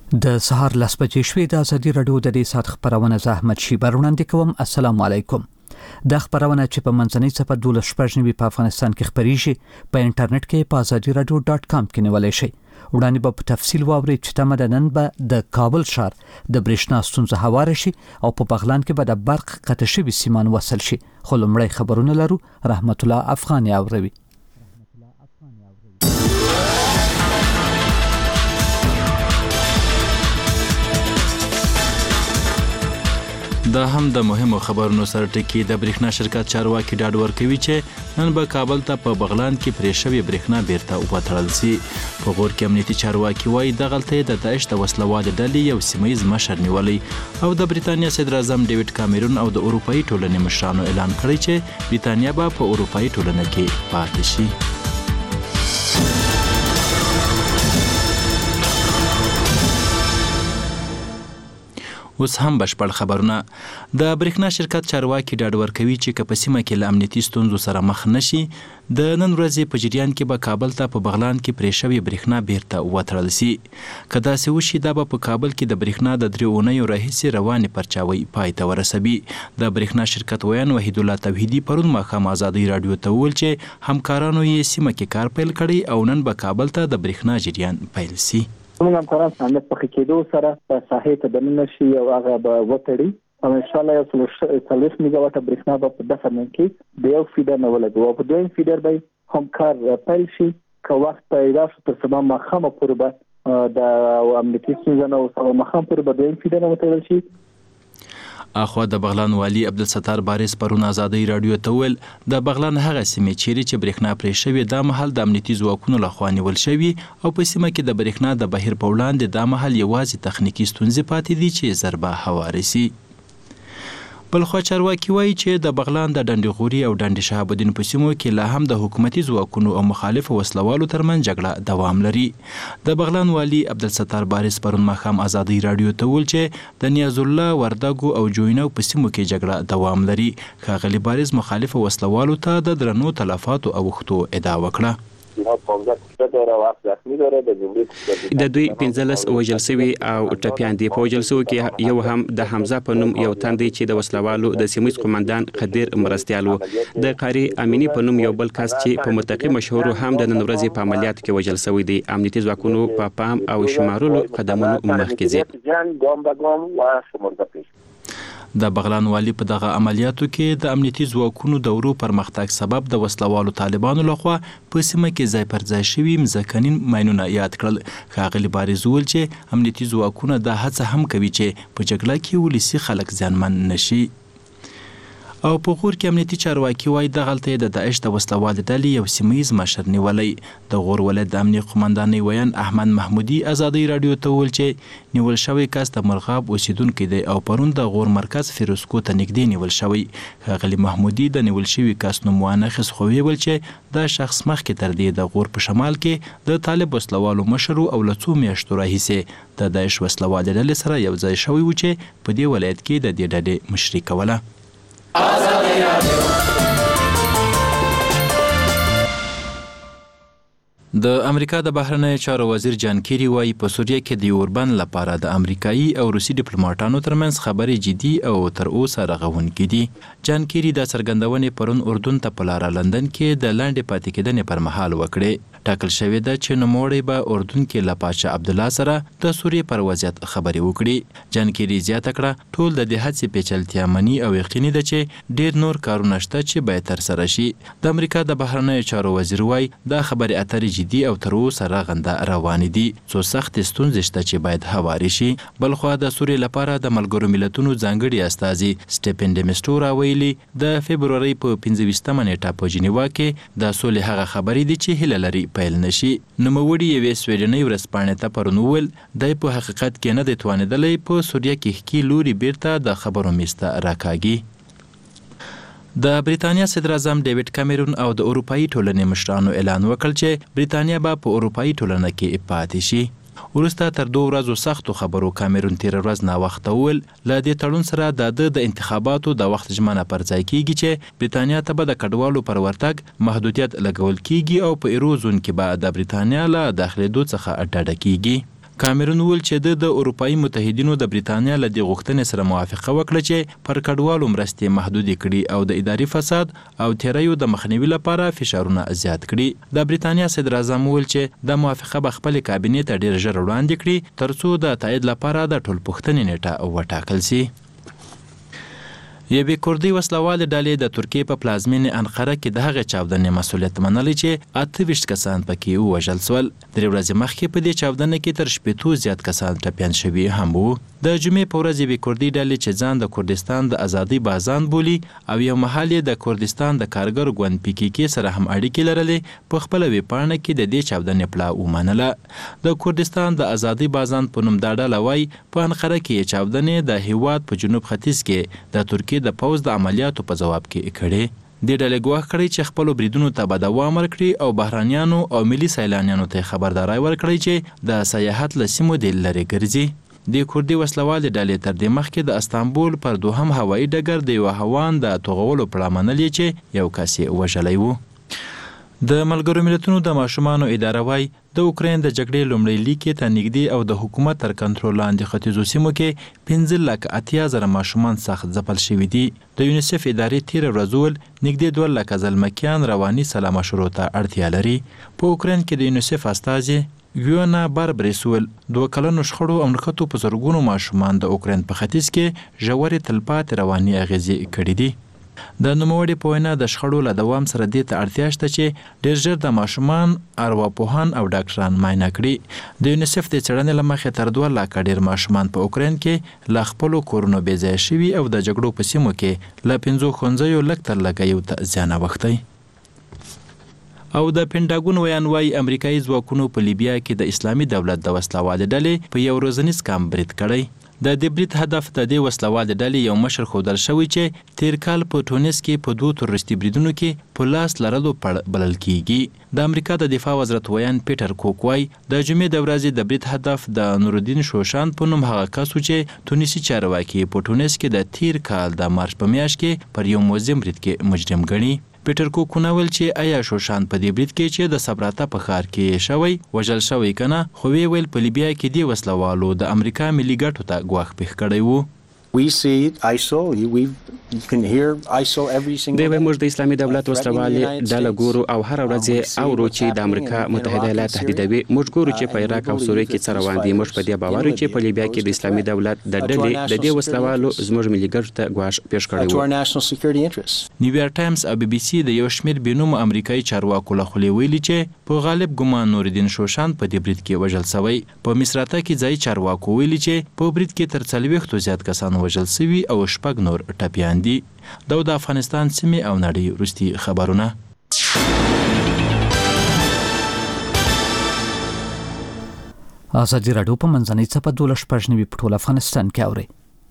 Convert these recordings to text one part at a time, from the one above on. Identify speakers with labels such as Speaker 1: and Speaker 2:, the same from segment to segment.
Speaker 1: د سهار 10 بجې شوې د ازادي رادیو د دې سات خبرونه زه احمد شیبر وړاندې کوم. السلام علیکم. د خبرونه چې په منځنۍ صفحه 12 په افغانستان کې خبريږي په انټرنیټ کې په azadiradio.com کې نیولای شئ. وړاندې به په تفصیل واورئ چې تمدنن به د کابل ښار د برېښنا ستونزه هوار شي او په بغلان کې به د برق قطع شوي سیمان وصل شي. خو لومړی خبرونه لرو. رحمت الله افغاني اوروي.
Speaker 2: دا هم د مهمو خبرونو سره ټکی. د برېښنا شرکت چارواکي ډاډ ورکوي چې نن به کابل ته په بغلان کې پرې شوې برېښنا بیرته وتړل شي. په غور کې امنیتي چارواکي وایي دغلته د داعش د وسلوالو ډلې یو سیمه ییز مشر نیولی او د برېټانیا صدر اعظم ډیوډ کامرون او د اروپایي ټولنې مشرانو اعلان کړی چې برېټانیا به په اروپایي ټولنه کې پاتې شي. اوس هم بشپړ خبرونه. د برېښنا شرکت چارواکي ډاډ ورکوي چې که په سیمه کې له امنیتي ستونزو سره مخ نشي د نن ورځې په جریان کې به کابل ته په بغلان کې پرې شوې برېښنا بیرته وتړل شي. که داسې وشي دا به په کابل کې د برېښنا د 3 اونیو راهیسې روانې پرچاوۍ پای ته ورسوي. د برېښنا شرکت ویان وحید الله توحیدي پرون ماښام ازادي رادیو ته وویل چې همکارانو یې سیمه کې کار پیل کړی او نن به کابل ته د برېښنا جریان پیل شي.
Speaker 3: موږ همکاران څنګه په کېدو سره په ساحې ته دننه شي او هغه به وتړي او ان شاء الله یو 40 میگاواټ برېښنا به په دفن کې د یو فیډر نه ولګو او په دویم فیډر به هم کار پیل شي. که وخت پیدا شو تر سبا ماښام پورې به د امنیتي ستونزو نه او ماښام پورې به دویم فیډر نه وتړل شي.
Speaker 2: اخوا د بغلان والی عبدالستار بارس پرون ازادي رادیو ته ویل د بغلان هغه سیمې چیرې چې برېښنا پرې شوې دا مهال د امنیتي ځواکونو لخوا نیول شوي او په سیمه کې د برېښنا د بهیر په وړاندې دا مهال یوازې تخنیکي ستونزې پاتې دي چې ژر به هوارې شي. بلخوا چارواکي وایي چې د بغلان د ډنډ غوري او ډنډ شهاب الدین په سیمو کې لا هم د حکومتي ځواکونو او مخالفو وسلوالو ترمنځ جګړه دوام لري. د بغلان والی عبدالستار بارس پرون ماښام ازادي رادیو ته ویل چې د نیاز الله وردګو او جوینو په سیمو کې جګړه دوام لري. ښاغلي بارس مخالفو وسلوالو ته د درنو تلفاتو اوښتو ادعا وکړه.
Speaker 4: د دوی 15 وژل شوي او ټپیان دي. په وژل شوو کې یو هم د حمزه په نوم یو تن دی چې د وسلوالو د سیمه‌ییز قومندان قدیر مرستیال و. د قاری امینی په نوم یو بل کس چې په متقی مشهور هم د نن ورځې په عملیاتو کې وژل شوی دی. امنیتي ځواکونو په پام او شمارلو قدمونو مخکې ځي.
Speaker 2: د بغلان والی په دغه عملیاتو کې د امنیتي ځواکونو د ورو پرمختګ سبب د وسلوالو طالبانو لخوا په سیمه کې ځای پر ځای شوي مځکنین ماینونه یاد کړل. ښاغلي بارز وویل چې امنیتي ځواکونه دا هڅه هم کوي چې په جګړه کې ولسي خلک زیانمن نشي. او په غور کې امنیتي چارواکي وایي دغلته د داعش د وسلوالو ډلې یو سیمه‌ییز مشر نیولی. د غور ولایت د امنیه قومندانۍ ویان احمد محمودي ازادي رادیو ته وویل چې نیول شوی کس د مرغاب اوسیدونکی دی او پرون د غور مرکز فیروزکو ته نږدې نیول شوی. ښاغلي محمودي د نیول شوي کس نوم وانخیست خو ویل چې دا شخص مخکې تر دې د غور په شمال کې د طالب وسلوالو مشر او له څو میاشتو راهیسې د داعش وسلوالو ډلې سره یو ځای شوی و چې په دې ولایت کې د دې ډلې مشري کوله. د امریکا د بهرنیو چارو وزیر جان کیری وایي په سوریه کې د اوربن لپاره د امریکایي او روسي ډیپلوماټانو ترمنځ خبرې جدي او تر اوسه رغونکې دي. جان کیری د څرګندونې پرون اردن ته په لاره لندن کې د لاندې پاتې کېدنې پر مهال وکړې. ټاکل شوې ده چې نوموړی به اردن کې له پاچا عبدالله سره د سوریې پر وضعیت خبرې وکړي. جان کیری زیاته کړه ټول د دې هڅې پیچلتیا مني او یقیني ده چې ډیر نور کارونه شته چې باید ترسره شي. د امریکا د بهرنیو چارو وزیر وایي دا خبرې اترې جدي او تر اوسه رغنده روانې دي. څو سختې ستونزې شته چې باید هوارې شي. بلخوا د سوریې لپاره د ملګرو ملتونو ځانګړي استازي سټیفن ډیمسټورا ویلي د فبرورۍ په 15مه نیټه په جنیوا کې د سولې هغه خبرې دي چې هیله لري پیل نشي. نوموړي یوې سویډنۍ ورځپاڼې ته پرون وویل دی په حقیقت کې نه دی توانېدلی په سوریه کې ښکي لوري بیرته د خبرو میز ته راکاږي. د برېټانیا صدر اعظم ډیوډ کامرون او د اروپایي ټولنې مشرانو اعلان وکړ چې برېټانیا به په اروپایي ټولنه کې پاتې شي. وروسته تر 2 ورځو سختو خبرو کامرون تیر ورځ ناوخته وویل له دې تړون سره د انتخاباتو د وخت ژمنه پر ځای کیږي چې برېټانیا ته به د کډوالو پر ورتګ محدودیت لګول کیږي او په ایرو زون کې به د برېټانیا له داخلېدو څخه ډډه کیږي. کامرون ویل چې د اروپایي متحدینو د بریتانیا له دې غوښتنې سره موافقه وکړه چې پر کډوالو مرستې محدودې کړي او د اداري فساد او تیریو د مخنیوي لپاره فشارونه زیات کړي. د بریتانیا صدر اعظم ویل چې د موافقه به خپل کابینې ته ډیر ژر وړاندې کړي ترڅو د تایید لپاره د ټولپوښتنې نیټه وټاکل شي. یوې کردي وسلوالې ډلې د ترکیې په پلازمینې انقره کې د هغې چاودنې مسؤلیت منلی چې 28 کسان پکې ووژل سول. 3 ورځې مخکې په دې چاودنه کې تر 80 زیات کسان ټپیان شوي هم وو. د جمعې په ورځ یوې کردي ډلې چې ځان د کردستان د ازادۍ بازان بولي او یو مهال یې د کردستان د کارګر ګوند PKK سره هم اړیکې لرلې په خپله ویبپاڼه کې د دې چاودنې پړه ومنله. د کردستان د ازادۍ بازان په نوم دا ډله وایي په انقره کې چاودنې د هیواد په جنوب ختیځ کې د ترکیې د پوځ د عملیاتو په جواب کې کړي. د ډلې ګواښ کړی چې خپل بریدونو ته به دوام ورکړي او بهرانیانو او ملي سیلانیانو ته خبرداري ورکړي چې د سیاحت له سیمو د لرې ګرځي. د کردي وسلوالې ډلې تر دې مخکې د استانبول پر دوهم هوایي ډګر د یو هوان د توغولو پړه منلې چې یو کس یې وژلی و. د ملګرو ملتونو د ماشومانو اداره وایي د اوکراین د جګړې لومړۍ لیکې ته نږدې او د حکومت تر کنټرول لاندې ختیځو سیمو کې 15,80,000 ماشومان سخت ځپل شوي دي. د یونیسف ادارې تیره ورځ وویل نږدې 12,000 زلمکیان رواني سلا مشورو ته اړتیا لري. په اوکراین کې د یونیسف استازي ویونا باربریس ویل 2 کلنو شخړو او نښتو په زرګونو ماشومان د اوکراین په ختیځ کې ژورې تلپاتې رواني اغېزې کړي دي. د نوموړي په وینا د شخړو له دوام سره دې ته اړتیا شته چې ډېر ژر د ماشومان ارواپوهان او ډاکټران معاینه کړي. د یونیسف د څېړنې له مخې تر 2 لکه ډېر ماشومان په اوکراین کې له خپلو کورونو بې ځایه شوي او د جګړو په سیمو کې له 5 ښوونځیو لږ تر لږه یو ته زیان اوښتی. او د پینټاګون ویان وایي امریکایي ځواکونو په لیبیا کې د اسلامي دولت د وسلوالې ډلې په یو ورځنیز کمپ برید کړی. د دې برید هدف د دې وسلوالې ډلې یو مشر ښودل شوی چې تیر کال په ټونس کې په 2 تروریستي بریدونو کې په لاس لرلو بلل کیږي. د امریکا د دفاع وزارت ویان پیټر کوک وایي د جمعې د ورځې د برید هدف د نورالدین شوشان په نوم هغه کس و چې تونسي چارواکي په ټونس کې د تیر کال د مارچ په میاشت کې پر یو موزیم برید کې مجرم ګڼي. پیټر کوک ونویل چې آیا شوشان په دې برید کې چې د صبراته په ښار کې شوی وژل شوی کنه خو ویل په لیبیا کې دی وسلوالو د امریکا ملي ګټو ته ګواښ پېښ کړی وو.
Speaker 5: We see ISIL. You can hear ISIL every single day.
Speaker 4: د موږ د اسلامي دولت وسلوالې ډله ګورو او هر ورځ اورو چې د امریکا متحده ایالات تهدیدوي. موږ ګورو چې په عراق او سوریه کې څه روان دي. موږ په دې باور چې په لیبیا کې د اسلامي دولت د ډلې د دې وسلوالو زموږ ملي ګټو ته ګواښ پېښ کړی وو.
Speaker 2: نیویارک ټایمز او BBC د یو شمېر بېنومه امریکایي چارواکو له خولې ویلي چې په غالب ګمان نورالدین شوشان په دې برید کې وژل شوی. په مصراته کې ځایي چارواکو ویلي چې په برید کې تر 40 زیات کسان وژل شوي او 6 نور ټپیان دي. دا د افغانستان سیمې او نړۍ وروستي خبرونه.
Speaker 1: ازادي راډیو په منځنۍ څپه 12 په ټول افغانستان کې اوري.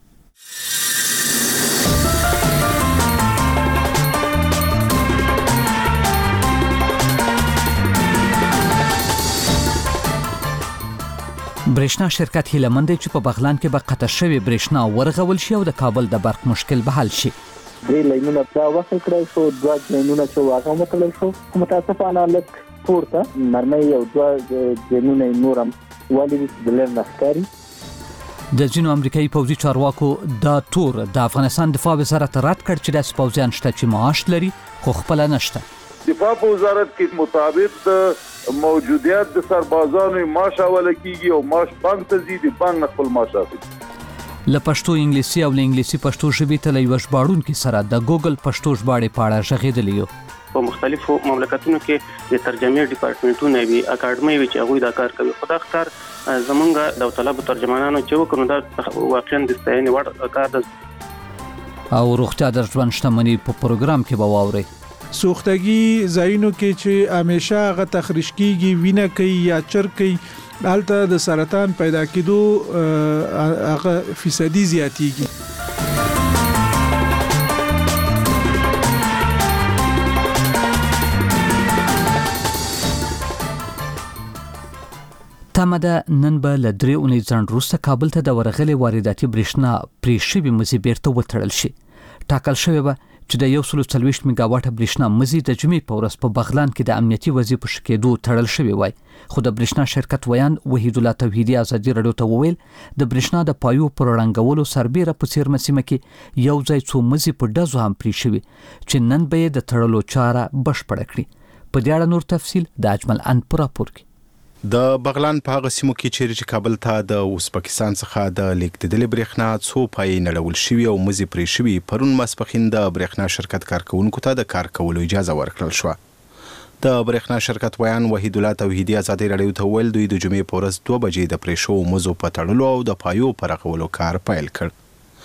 Speaker 1: برېښنا شرکت هیله مند دی چې په بغلان کې به قطع شوی برېښنا ورغول شي او د کابل د برق مشکل به حل شي.
Speaker 3: 3 لاینونه په وصل کړای شو، 2 لاینونه چې واغه متل شو. متاسفانه لک پورته نرمۍ او 2 لاینونه نورم والي د لر نخکاری.
Speaker 1: د ځینو امریکایي پوځي چارواکو دا تور د افغانستان دفاع وزارت رد کړ چې د پوځیان شته چې معاش لري خو خپل نشته.
Speaker 6: دفاع وزارت کې مطابق موجودیت د سربازانو معاش حواله کیږي او معاش بانک ته ځي، د بانک خپل معاش اخلي.
Speaker 1: له پښتو انګلیسي او له انګلیسي پښتو ژبې ته له یو ژباړونکي سره د ګوګل پښتو ژباړې په اړه غږېدلی یو.
Speaker 7: په مختلفو مملکتونو کې د ترجمې ډپارټمنټونه وي، اکاډمي وي چې هغوی دا کار کوي. خو دا کار زمونږ داوطلبو ترجمانانو چې وکړو دا واقعا د ستاینې وړ کار ده.
Speaker 1: او روغتیا د ژوند شتمنۍ په پروګرام کې به واورئ.
Speaker 8: سوختګي ځایونو کې چې همیشه هغه تخریش کیږي، وینه کوي یا چر کوي، هلته د سرطان پیدا کېدو هغه فیصدي زیاتیږي.
Speaker 1: تمده نن به له 3 اونۍ ځنډ وروسته کابل ته د ورغلې وارداتي برېښنا پرې شوي مزي بیرته وتړل شي. ټاکل شوی به چې د 140 میگاواټه برېښنا مزي د جمعې په ورځ په بغلان کې د امنیتي وظیفو شکېدو تړل شوی وای، خو د برېښنا شرکت ویان وحید الله توحیدی ازادي رادیو ته وویل د برېښنا د پایو پر وړاندولو سربېره په څیر مسیمه کې یو ځای څو مزي په ډزو هم پرې شوی چې نن به د تړلو چاره بشپړه کړي. په دې اړه نور تفصیل د اجمل انپورا پور کې.
Speaker 9: د بغلان په هغه سیمو کې چې کابل ته د ازبکستان څخه د لیکدلې برېښنا څو پای نړول شوی او مزي پرې شوی پرون ماسپخین د برېښنا شرکت کارکونکو ته د کار کولو اجازه ورکړل شو. د برېښنا شرکت ویان وحید الله توحیدی ازادي رادیو ته ویل دوی د جمعې په ورځ 2 بجې د پرې شو مزو په تړلو او د پایو پر رغولو کار پیل کړ.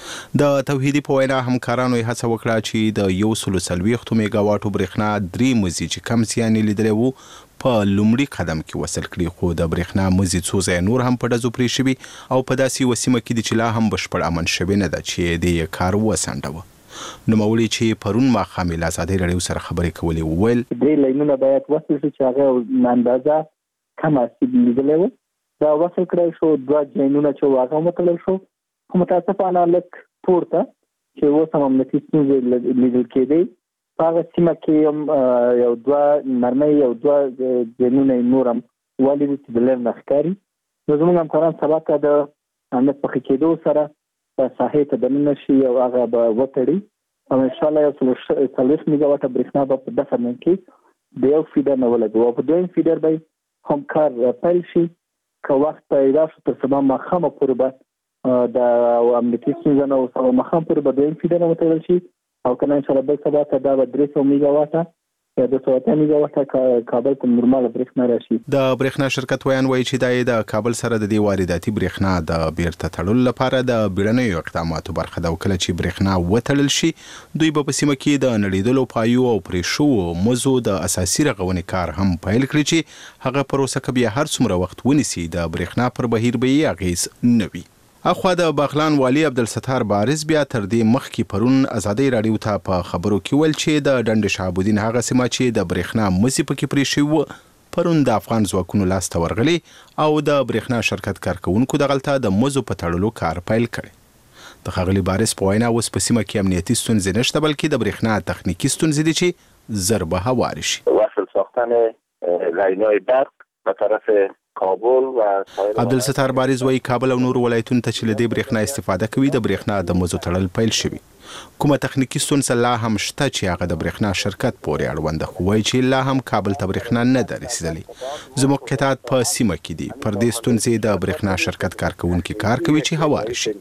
Speaker 9: د توحیدی په وینا همکارانو هڅه وکړه چې د 140 میگاواټو برېښنا 3 مزي چې کم زیان لیدلی وو په لومړي قدم کې وصل کړي، خو د برېښنا مزي څو ځای نور هم په ډزو پرې شوي او په داسې وسیمه کې چې لا هم بشپړ امن شوی نه ده چې د کار وسنډوه. نوموړي چې پرون ماښام له ازادي رادیو سره خبرې کولې وویل
Speaker 3: درې لاینونه باید وصل شي چې هغه اندازه کم اسید لیدلی و، دا وصل کړی شو. 2 جینونه چې هغه متړل شو، خو متاسفانه لږ پورته چې اوس هم امنیتي ستونزې لیدل کېدی. هغه سیمه کې یو 2 نرمۍ یو 2 جنونه نور هم والي چې د لږ نخکاری نو زموږ همکاران سبا ته د امنیت په کېدو سره په ساحې ته دننه شي او هغه به وتړي او ان شاء الله 140 میگاواټه برېښنا به په دغه من کې د یو فیډر نه ولګو او په دویم فیډر به هم کار پیل شي. که وخت پیدا شو تر سبا ماښامه پورې به د امنیتي ستونزې نه سبا ماښام پورې به دویم فیډر نه وتړل شي او کنه ان شاء الله به سبا ته دا 300 میگاواټه یا 200 میگاواټه کابل ته نورمال برېښنا راشي.
Speaker 9: د برېښنا شرکت ویان وایي چې د کابل سره د دې وارداتي برېښنا د بیرته تړلو لپاره د بیړنیو اقداماتو برخه ده او کله چې برېښنا وتړل شي دوی به په سیمه کې د نړیدلو پایو او پرې شوو مزو د اساسي رغونې کار هم پیل کړي چې هغه پروسه که بیا هر څومره وخت ونیسي د برېښنا پر بهیر به یې اغیز نه وي. اخوا د بغلان والی عبدالستار بارز بیا تر دې مخکې پرون ازادي رادیو ته په خبرو کې ویل چې د ډنډ شهابالدین هغه سیمه چې د برېښنا مزي پکې پرې شوی پرون د افغان ځواکونو لاس ته ورغلي او د برېښنا شرکت کارکونکو دغلته د مزو په تړلو کار پیل کړي. د ښاغلي بارز په وینا اوس په سیمه کې امنیتي ستونزې نشته بلکې د برېښنا تخنیکي ستونزې دي چې زر به هوار شي.
Speaker 10: وصل ساختن لاین‌های برق به طرف کابل و
Speaker 9: عبدالستار بارز وایي کابل او نور ولایتونو ته چې له دې برېښنا استفاده کوي د برېښنا د مزو تړل پیل شوي. کومه تخنیکي ستونزه لا هم شته چې هغه د برېښنا شرکت پورې اړوند ده، خو وایي چې لا هم کابل ته برېښنا نه ده رسیدلې. زموږ قطعات په سیمه کې دي، پر دې ستونزې د برېښنا شرکت کارکونکي کار کوي چې هوار شي.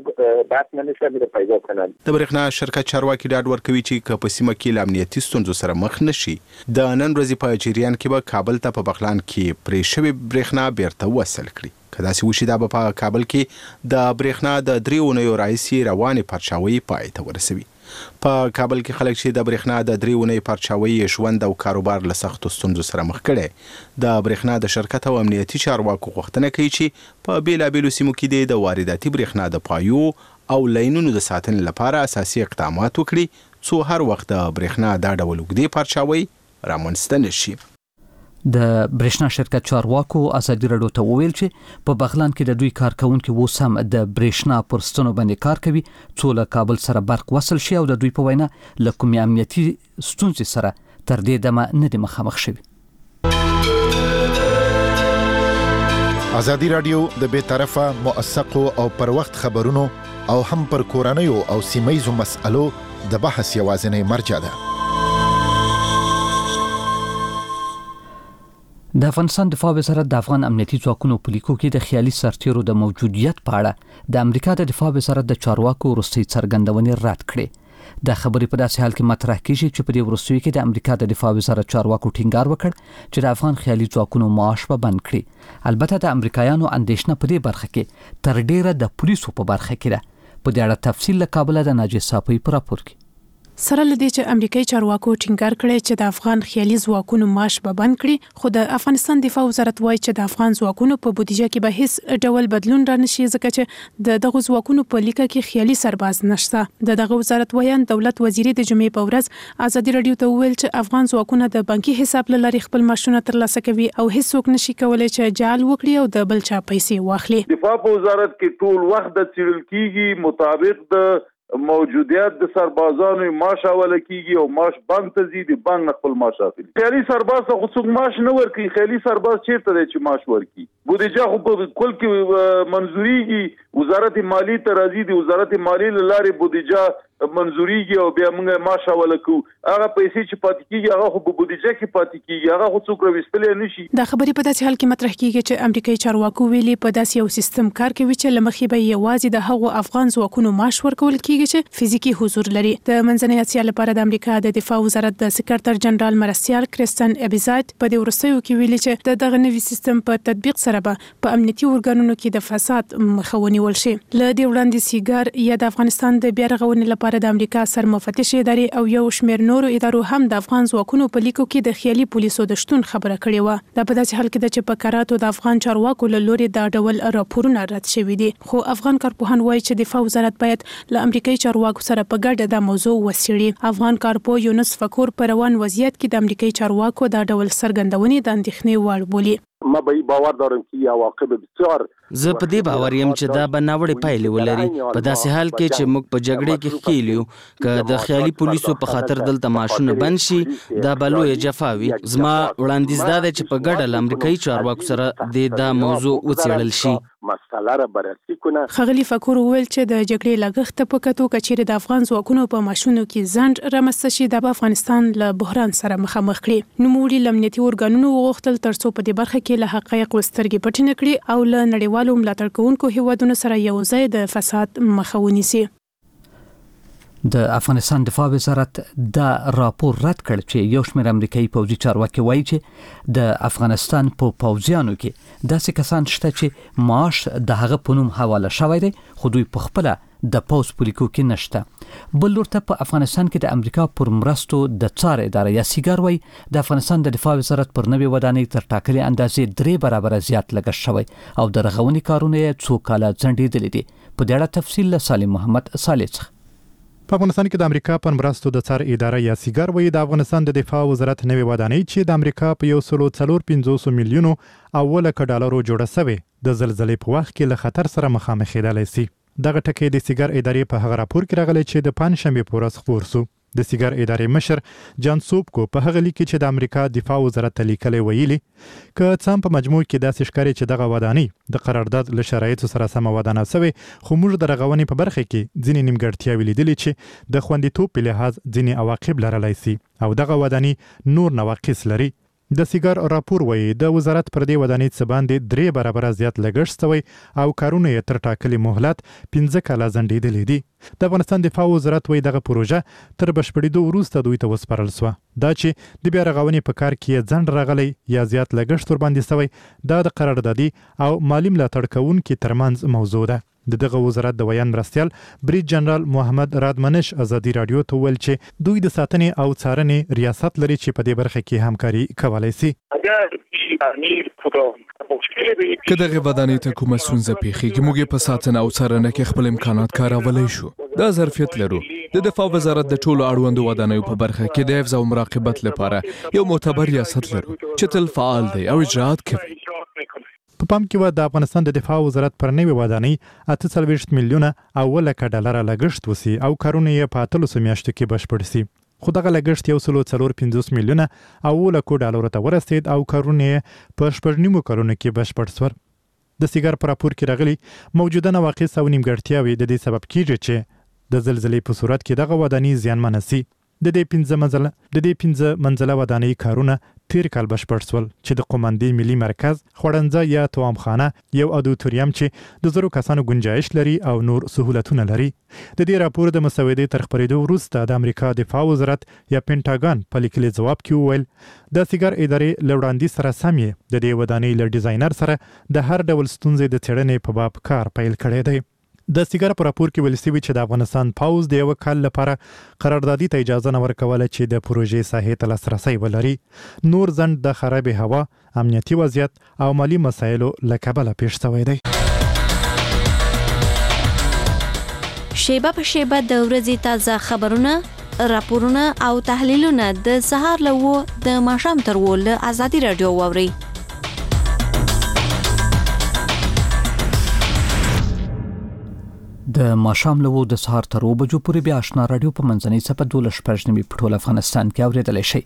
Speaker 9: د برېښنا شرکت چارواکي ډاډ ورکوي چې که په سیمه کې له امنیتي ستونزو سره مخ نشي د نن ورځې په جریان کې به کابل ته په بغلان کې پرې شوې برېښنا بیرته وصل کړي. که داسې وشي دا به په کابل کې د برېښنا د 3 اونیو راهیسې روانې پرچاوۍ پای ته ورسوي. په کابل کې خلک چې د برېښنا د 3 اونیو پرچاوۍ ژوند او کاروبار له سختو ستونزو سره مخ کړي د برېښنا د شرکت او امنیتي چارواکو غوښتنه کوي چې په بیلابیلو سیمو کې د وارداتي برېښنا د پایو او لاینونو د ساتنې لپاره اساسي اقدامات وکړي څو هر وخت د برېښنا دا ډول اوږدې پرچاوۍ رامنځته نشي.
Speaker 1: د برېښنا شرکت چارواکو ازادي رادیو ته وویل چې په بغلان کې د دوی کارکونکو اوس هم د برېښنا پر ستنو باندې کار کوي څو له کابل سره برق وصل شي او د دوی په وینا له کومې امنیتي ستونزې سره تر دې دمه نه دي مخامخ شوي.
Speaker 11: ازادي رادیو د بې طرفه موثقو او پر وخت خبرونو او هم پر کورنیو او سیمه‌یزو مسألو د بحث یوازینی مرجع ده.
Speaker 1: د افغانستان دفاع وزارت د افغان امنیتي ځواکونو په لیکو کې د خیالي سرتیرو د موجودیت په اړه د امریکا د دفاع وزارت د چارواکو وروستۍ څرګندونې رد کړې. د خبرې په داسې حال کې مطرح کیږي چې په دې وروستیو کې د امریکا د دفاع وزارت چارواکو ټینګار وکړ چې د افغان خیالي ځواکونو معاش به بند کړي. البته د امریکایانو اندېښنه په دې برخه کې تر ډیره د پولیسو په برخه کې ده. په دې اړه تفصیل له کابل د ناجیه صافی په راپور کې.
Speaker 12: سره لدې چې امریکایي چارواکو ټینګار کړی چې د افغان خیالي ځواکونو معاش به بند کړي، خو د افغانستان دفاع وزارت وایي چې د افغان ځواکونو په بودیجه کې به هیڅ ډول بدلون رانشي ځکه چې دغه ځواکونو په لیکه کې خیالي سرباز نشته. دغه وزارت ویان دولت وزیري د جمعې په ورځ ازادي رادیو ته وویل چې افغان ځواکونه د بانکي حساب له لارې خپل معاشونه ترلاسه کوي او هیڅوک نشي کولای چې جعل وکړي او د بل چا پیسې واخلي.
Speaker 6: دفاع وزارت کې ټول وخت د څېړل کیږي مطابق د موجودیت د سربازانو معاش حواله کیږي او معاش بانک ته ځي، د بانک خپل معاش اخلي. خیالي سرباز ته څوک معاش نه ورکوي. خیالي سرباز چیرته دی چې معاش ورکوي؟ بودیجه خو په کل کې منظوریږي، وزارت مالی ته راځي، د وزارت مالی له لارې بودیجه منظوریږي او بیا موږ معاش حواله کوو. هغه پیسې چې پاتې کیږي هغه خو په بودیجه کې پاتې کیږي، هغه خو څوک راوستلی نشي.
Speaker 12: دا خبرې په داسې حال کې مطرح کیږي چې امریکایي چارواکو ویلي په داسې یو سیستم کار کوي چې لمخې به یوازې د هغو افغان ځواکونو معاش ورکول کیږي چې فزیکی حضور لري. د منځنۍ اسیا لپاره د امریکا د دفاع وزارت د سکرټر جنرال مرستیال کریستن ابیزایت په دې وروستیو کې ویلي چې د دغه نوي سیستم په تطبیق سره به په امنیتي ارګانونو کې د فساد مخه ونیول شي. له دې وړاندې سیګار یا د افغانستان د بیا رغونې لپاره د امریکا سرمفتش ادارې او یو شمېر نورو ادارو هم د افغان ځواکونو په لیکو کې د خیالي پولیسو د شتون خبره کړې و. دا په داسې حال کې ده چې په کراتو د افغان چارواکو له لوري دا ډول راپورونه رد شوي دي، خو افغان کارپوهان وایي چې دفاع وزارت باید له امریکایي چارواکو سره په ګډه دا موضوع وڅېړي. افغان کارپو یونس فکور په روان وضعیت کې د امریکایي چارواکو دا ډول څرګندونې د اندېښنې وړ بولي.
Speaker 13: ما به باور دارم که عواقب بسیار
Speaker 14: زه په دې باور یم چې دا به ناوړې پایلې ولري، په داسې حال کې چې موږ په جګړې کې ښکېل یو. که د خیالي پولیسو په خاطر دلته معاشونه بند شي دا به لویه جفا وي. زما وړاندیز دا دی چې په ګډه له امریکایي چارواکو سره دا موضوع وڅېړل شي.
Speaker 13: مسله را بررسي کنه.
Speaker 12: ښاغلي فکور وویل چې د جګړې لګښت ته په کتو که چیرې د افغان ځواکونو په معاشونو کې ځنډ رامنځته شي دا به افغانستان له بحران سره مخامخ کړي. نوموړي له امنیتي ارګانونو وغوښتل ترڅو په دې برخه کې له حقایقو سترګې پټې نه کړي او له نړیوالو ملاتړ کوونکو هیوادونو سره یو ځای د فساد مخه ونیسي.
Speaker 1: د افغانستان دفاع وزارت دا راپور رد کړ چې یو شمېر امریکایي پوځي چارواکي وایي چې د افغانستان په پوځیانو کې داسې کسان شته چې معاش د هغه په نوم حواله شوی دی خو دوی په خپله د پوځ په لیکو کې نشته. بل لور ته په افغانستان کې د امریکا پر مرستو د څار اداره یا سیګار وایي د افغانستان د دفاع وزارت پر نوې ودانۍ تر ټاکلې اندازې 3 برابره زیات لګښت شوی او د رغونې کارونه یې څو کاله ځنډېدلي دي. په دې اړه تفصیل له سالم محمد صالح څخه.
Speaker 15: په افغانستان کې د امریکا پر مرستو د څار اداره یا سیګار وایي د افغانستان د دفاع وزارت نوې ودانۍ چې د امریکا په 1.450 میلیونو $1 جوړه شوې د زلزلې په وخت کې له خطر سره مخامخ کېدلی شي. دغه ټکی د سیګار ادارې په هغه راپور کې راغلی چې د پنځشنبې په ورځ خپور شو. د سیګار ادارې مشر جان سوبکو په هغه لیک کې چې د امریکا دفاع وزارت ته لیکلی ویلي که څه هم په مجموع کې داسې ښکاري چې دغه ودانۍ د قرارداد له شرایطو سره سمه ودانه شوې، خو موږ د رغونې په برخه کې ځینې نیمګړتیاوې لیدلې چې د خوندیتوب په لحاظ ځینې عواقب لرلی شي او دغه ودانۍ نور نواقص لري. د سیګار راپور وایي د وزارت پر دې ودانۍ څه باندې 3 برابره زیات لګښت شوی او کارونه یې تر ټاکلي مهلت 15 کاله ځنډېدلي دي. د افغانستان دفاع وزارت وایي دغه پروژه تر بشپړېدو وروسته دوی ته وسپارل شوه. دا چې د بیا رغونې په کار کې ځنډ راغلی یا زیات لګښت ورباندې شوی دا د قراردادي او مالي ملاتړ کوونکي ترمنځ موضوع ده. دغه وزارت د ویان مرستیال بریج جنرال محمد رادمنش ازادي رادیو ته ویل چې دوی د ساتنې او څارنې ریاست لري چې په دې برخه کې همکاري کولای شي.
Speaker 16: که دغه ودانۍ ته کومه ستونزه پیښیږي موږ په ساتنه او څارنه کې خپل امکانات کارولی شو. دا ظرفیت لرو. د دفاع وزارت د ټولو اړوندو ودانیو په برخه کې د حفظ او مراقبت لپاره یو معتبر ریاست لرو چې تل فعال دی او اجرات کوي.
Speaker 15: په پام کې و د افغانستان د دفاع وزارت پر نوې ودانۍ 48 میلیونه $1 لګښت وسی او کارونه یې په 13 میاشتو کې بشپړ شي. خو دغه لګښت 1.450 میلیونه $1 ته ورسید او کارونه یې په 9 کلونو کې بشپړ شول. د سیګار په راپور کې راغلي موجوده نواقص او نیمګړتیاوې د دې سبب کیږي چې د زلزلې په صورت کې دغه ودانۍ زیانمنه شي. د دې 15 منزله ودانۍ کارونه تیر کال بشپړ شول چې د قومندې ملي مرکز خوړنځه یا توامخانه یو ادوتوریم چې د 100 کسانو گنجائش لري او نور سہولتونه لري. د دې راپور د مسودې تر خپرېدو وروسته د امریکا دفاع وزارت یا پینټاګان په لیکلي ځواب کې وویل د سیګار ادارې له وړاندیز سره سم یې د دې ودانۍ له ډیزاینر سره د هر ډول ستونزې د څېړنې په باب کار پیل کړی دی. د سیګار په راپور کې ویل شوي چې د افغانستان پوځ د 1 کال لپاره قراردادي ته اجازه نه ورکوله چې د پروژې ساحې ته لاسرسی ولري. نور ځنډ د خرابې هوا، امنیتي وضعیت او مالي مسایلو له کبله پیښ شوی دی.
Speaker 17: شیبه په شیبه د ورځې تازه خبرونه، راپورونه او تحلیلونه د سهار له 9 د ماښام تر 10 له ازادي رادیو واورئ.
Speaker 1: د ماښام له د سهار تر 2 بجو پورې بیا آشنا رادیو په منځنۍ څپه 12 په ټول افغانستان کې اوریدلی شئ.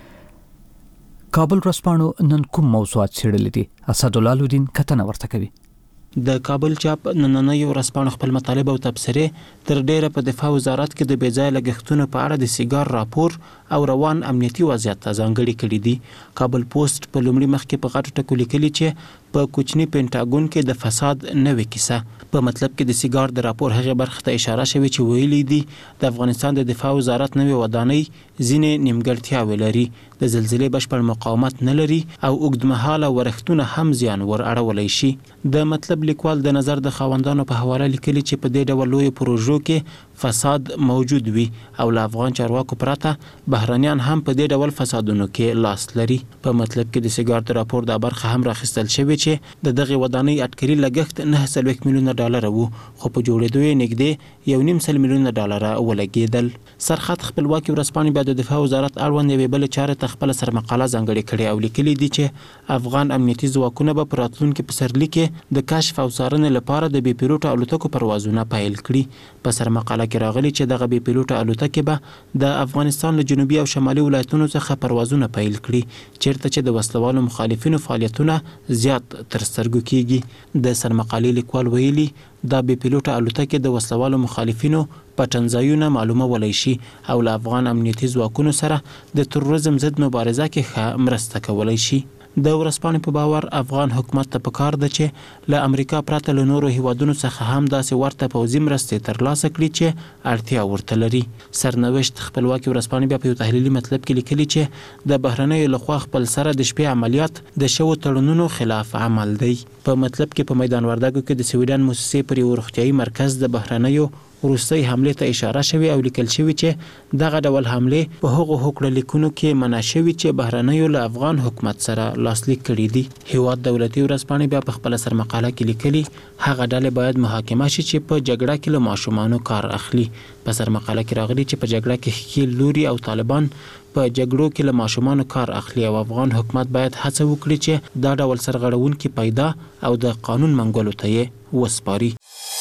Speaker 1: کابل ورځپاڼو نن کوم موضوعات څېړلي دي؟ اسدالله الدین کتنه ورته کوي.
Speaker 18: د کابل چاپ نننۍ ورځپاڼو خپل مطالب او تبصرې تر ډیره په دفاع وزارت کې د بېځایه لګښتونو په اړه د سیګار راپور او روان امنیتي وضعیت ته ځانګړي کړي دي. کابل پوسټ په لومړي مخ کې په غټو ټکو لیکلي چې په کوچني پینټاګون کې د فساد نوې کیسه. په مطلب کې د سیګار د راپور هغه برخه ته اشاره شوې چې ویلي دي د افغانستان د دفاع وزارت نوې ودانۍ ځینې نیمګړتیاوې لري، د زلزلې بشپړ مقاومت نه لري او اوږدمهاله ورښتونه هم زیان ور اړولی شي. د مطلب لیکوال د نظر د خاوندانو په حواله لیکلي چې په دې ډول لوی پروژو کې فساد موجود وي او له افغان چارواکو پرته بهرانيان هم په دې ډول فسادونو کې لاس لري. په مطلب کې د سیګار د راپور د برخه هم راخیستل شوی چې د دغه ودانۍ اټکلي لګښت 9 میلیونه ډالر وو، خو په جوړېدو یې نږدې 1.5 میلیونه ډالر ولګېدل. سرخط خپلواکي ورځپاڼې بیا د دفاع وزارت اړوند یوې بلې چارې ته خپله سرمقاله ځانګړې کړې او لیکلي دي چې افغان امنیتي ځواکونه به په راتلونکي پسرلي کې د کشف او څارنې لپاره د بې پیلوټه الوتکو پروازونه پیل کړي. په سرمقاله کې راغلي چې دغه بې پیلوټه الوتکې به د افغانستان له جنوبي او شمالي ولایتونو څخه پروازونه پیل کړي، چیرته چې د وسلوالو مخالفینو فعالیتونه زیات تر سترګو کیږي. د سرمقالې لیکوال ویلي دا بې پیلوټه الوتکې د وسلوالو مخالفینو پټنځایونه معلومولی شي او له افغان امنیتي ځواکونو سره د تروریزم ضد مبارزه کې ښه مرسته کولی شي. د ورځپاڼې په باور افغان حکومت ته پکار ده چې له امریکا پرته له نورو هیوادونو څخه هم داسې ورته پوځي مرستې ترلاسه کړي چې اړتیا ورته لري. سرنوشت خپلواکي ورځپاڼې بیا په یو تحلیلي مطلب کې لیکلي چې د بهرنیو لخوا خپل سره د شپې عملیات د شوو تړونونو خلاف عمل دی. په مطلب کې په میدان وردګو کې د سویډن موسسې پر یو روغتیایي مرکز د بهرنیو وروستۍ حملې ته اشاره شوې او لیکل شوي چې دغه ډول حملې په هغو هوکړه لیکونو کې منع شوي چې بهرنیو له افغان حکومت سره لاسلیک کړي دي. هیواد دولتي ورځپاڼې بیا په خپله سرمقاله کې لیکلي هغه ډلې باید محاکمه شي چې په جګړه کې له ماشومانو کار اخلي. په سرمقاله کې راغلي چې په جګړه کې ښکیل لوري او طالبان په جګړو کې له ماشومانو کار اخلي او افغان حکومت باید هڅه وکړي چې دا ډول سرغړونکي پیدا او د قانون منګولو ته یې وسپاري.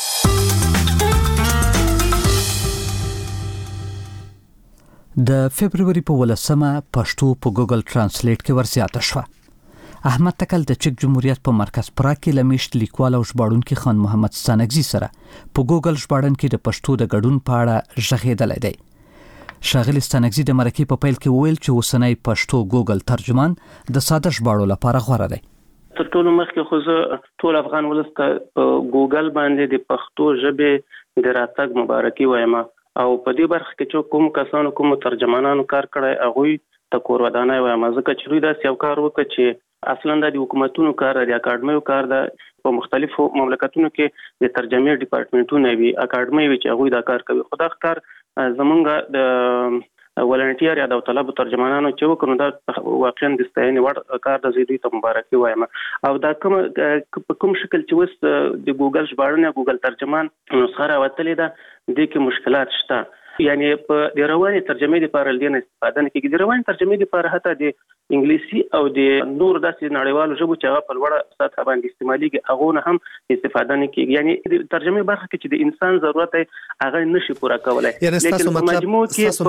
Speaker 1: د فبرवरी په 18 پښتو په ګوګل ترانسلیټ کې ورزیاته شوه. احمد تکل د چک جمهوریت په مرکز پرا کې لمیشت لیکوال او ژباړونکي خان محمد ستانکزي سره په ګوګل ژباړن کې د پښتو د ګډون په اړه ژغېدلی دی. ښاغلي ستانکزي د مرکې په پیل کې وویل چې اوسنی پښتو ګوګل ترجمان د ساده ژباړو لپاره غوره دی.
Speaker 7: تر ټولو مخکې خو زه ټول افغان ولس ته په ګوګل باندې د پښتو ژبې د راتګ مبارکي وایم او په دې برخه کې چې کوم کسانو کوم ترجمانانو کار کړی هغه ته کور ودانای وایم، ځکه چې دوی داسې یو کار وکړ چې اصلا د حکومتونو کار دی، اکاډمیو کار ده. په مختلفو مملکتونو کې د ترجمې ډپارټمنټونه وي، اکاډمي وي چې هغه دا کار کوي. خو دا کار زمونږ د ولنټیر یا د طلبه ترجمانانو چې وکړو دا واقعا د ستاینې وړ کار د زیدوی ته مبارکي وایم. او دا کوم شکل چې وس د ګوګل ژباړن یا ګوګل ترجمان نسخه راوتلې ده د کې مشکلات شته، یعنی په د رواني ترجمې لپاره لدې استفاده نه کیږي. د رواني ترجمې لپاره حتی د انګلیسي او د نور داسې نړیوالو ژبو چې هغه په لوړه سطح باندې استعماليږي هغه نه هم استفاده نه کیږي. یعنی د ترجمې برخه کې چې د انسان ضرورت هغه نشي پوره کولای.
Speaker 19: لیکن په مجموع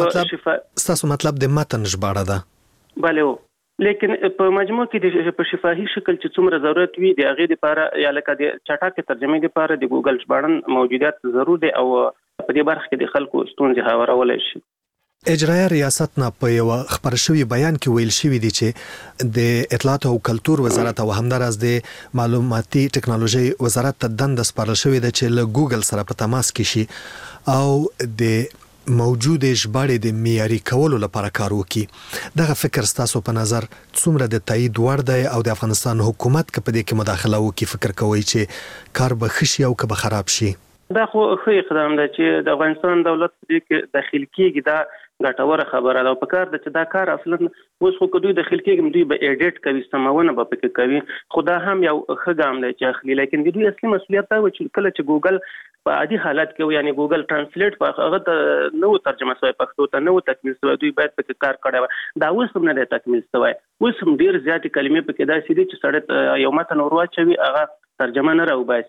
Speaker 19: کې تاسو مطلب د متن ژباړه ده.
Speaker 7: بله، لیکن په مجموع کې د په شفاهي شکل چې څومره ضرورت وي د هغه لپاره یا لکه د چټاکه ترجمې لپاره د ګوګل ژباړن موجودیت ضرور دی او په دې برخه کې د خلکو ستونزې هوارولای شي.
Speaker 19: اجرایه ریاست نه په یو خبر شوی بیان کې ویل شوی دی چې د اطلاعات او کلتور وزارت او همدارس د معلوماتي ټکنالوژي وزارت ته دنده سپارل شوې ده چې له ګوګل سره په تماس کې شي او د موجود ژباړې د معیاري کولو لپاره کار وکړي. دغه فکر ستاسو په نظر څومره د تایید وړ دی او د افغانستان حکومت که په دې کې مداخله وکړي فکر کوي چې کار به ښه شي او که به خراب شي؟
Speaker 7: دا خو ښه اقدام دی چې د افغانستان دولت دې کې داخل کېږي. دا ګټوره خبره ده او په کار ده چې دا کار اصلا اوس خو که دوی داخل کېږي دوی به ایډیټ کوي، سمونه به پکې کوي، خو دا هم یو ښه ګام دی چې اخلي. لیکن د دوی اصلي مسؤلیت دا و چې کله چې ګوګل په عادي حالت کې یعنی ګوګل ترانسلیټ په هغه ته نو ترجمه شوی پښتو ته نو تکمیل شوی، دوی باید پکې کار کړی وای. دا اوس هم نه دی تکمیل شوی. اوس هم ډیر زیاتې کلمې پکې داسې دي چې سړی یو متن ورواچوي هغه ترجمه نه راوباسي.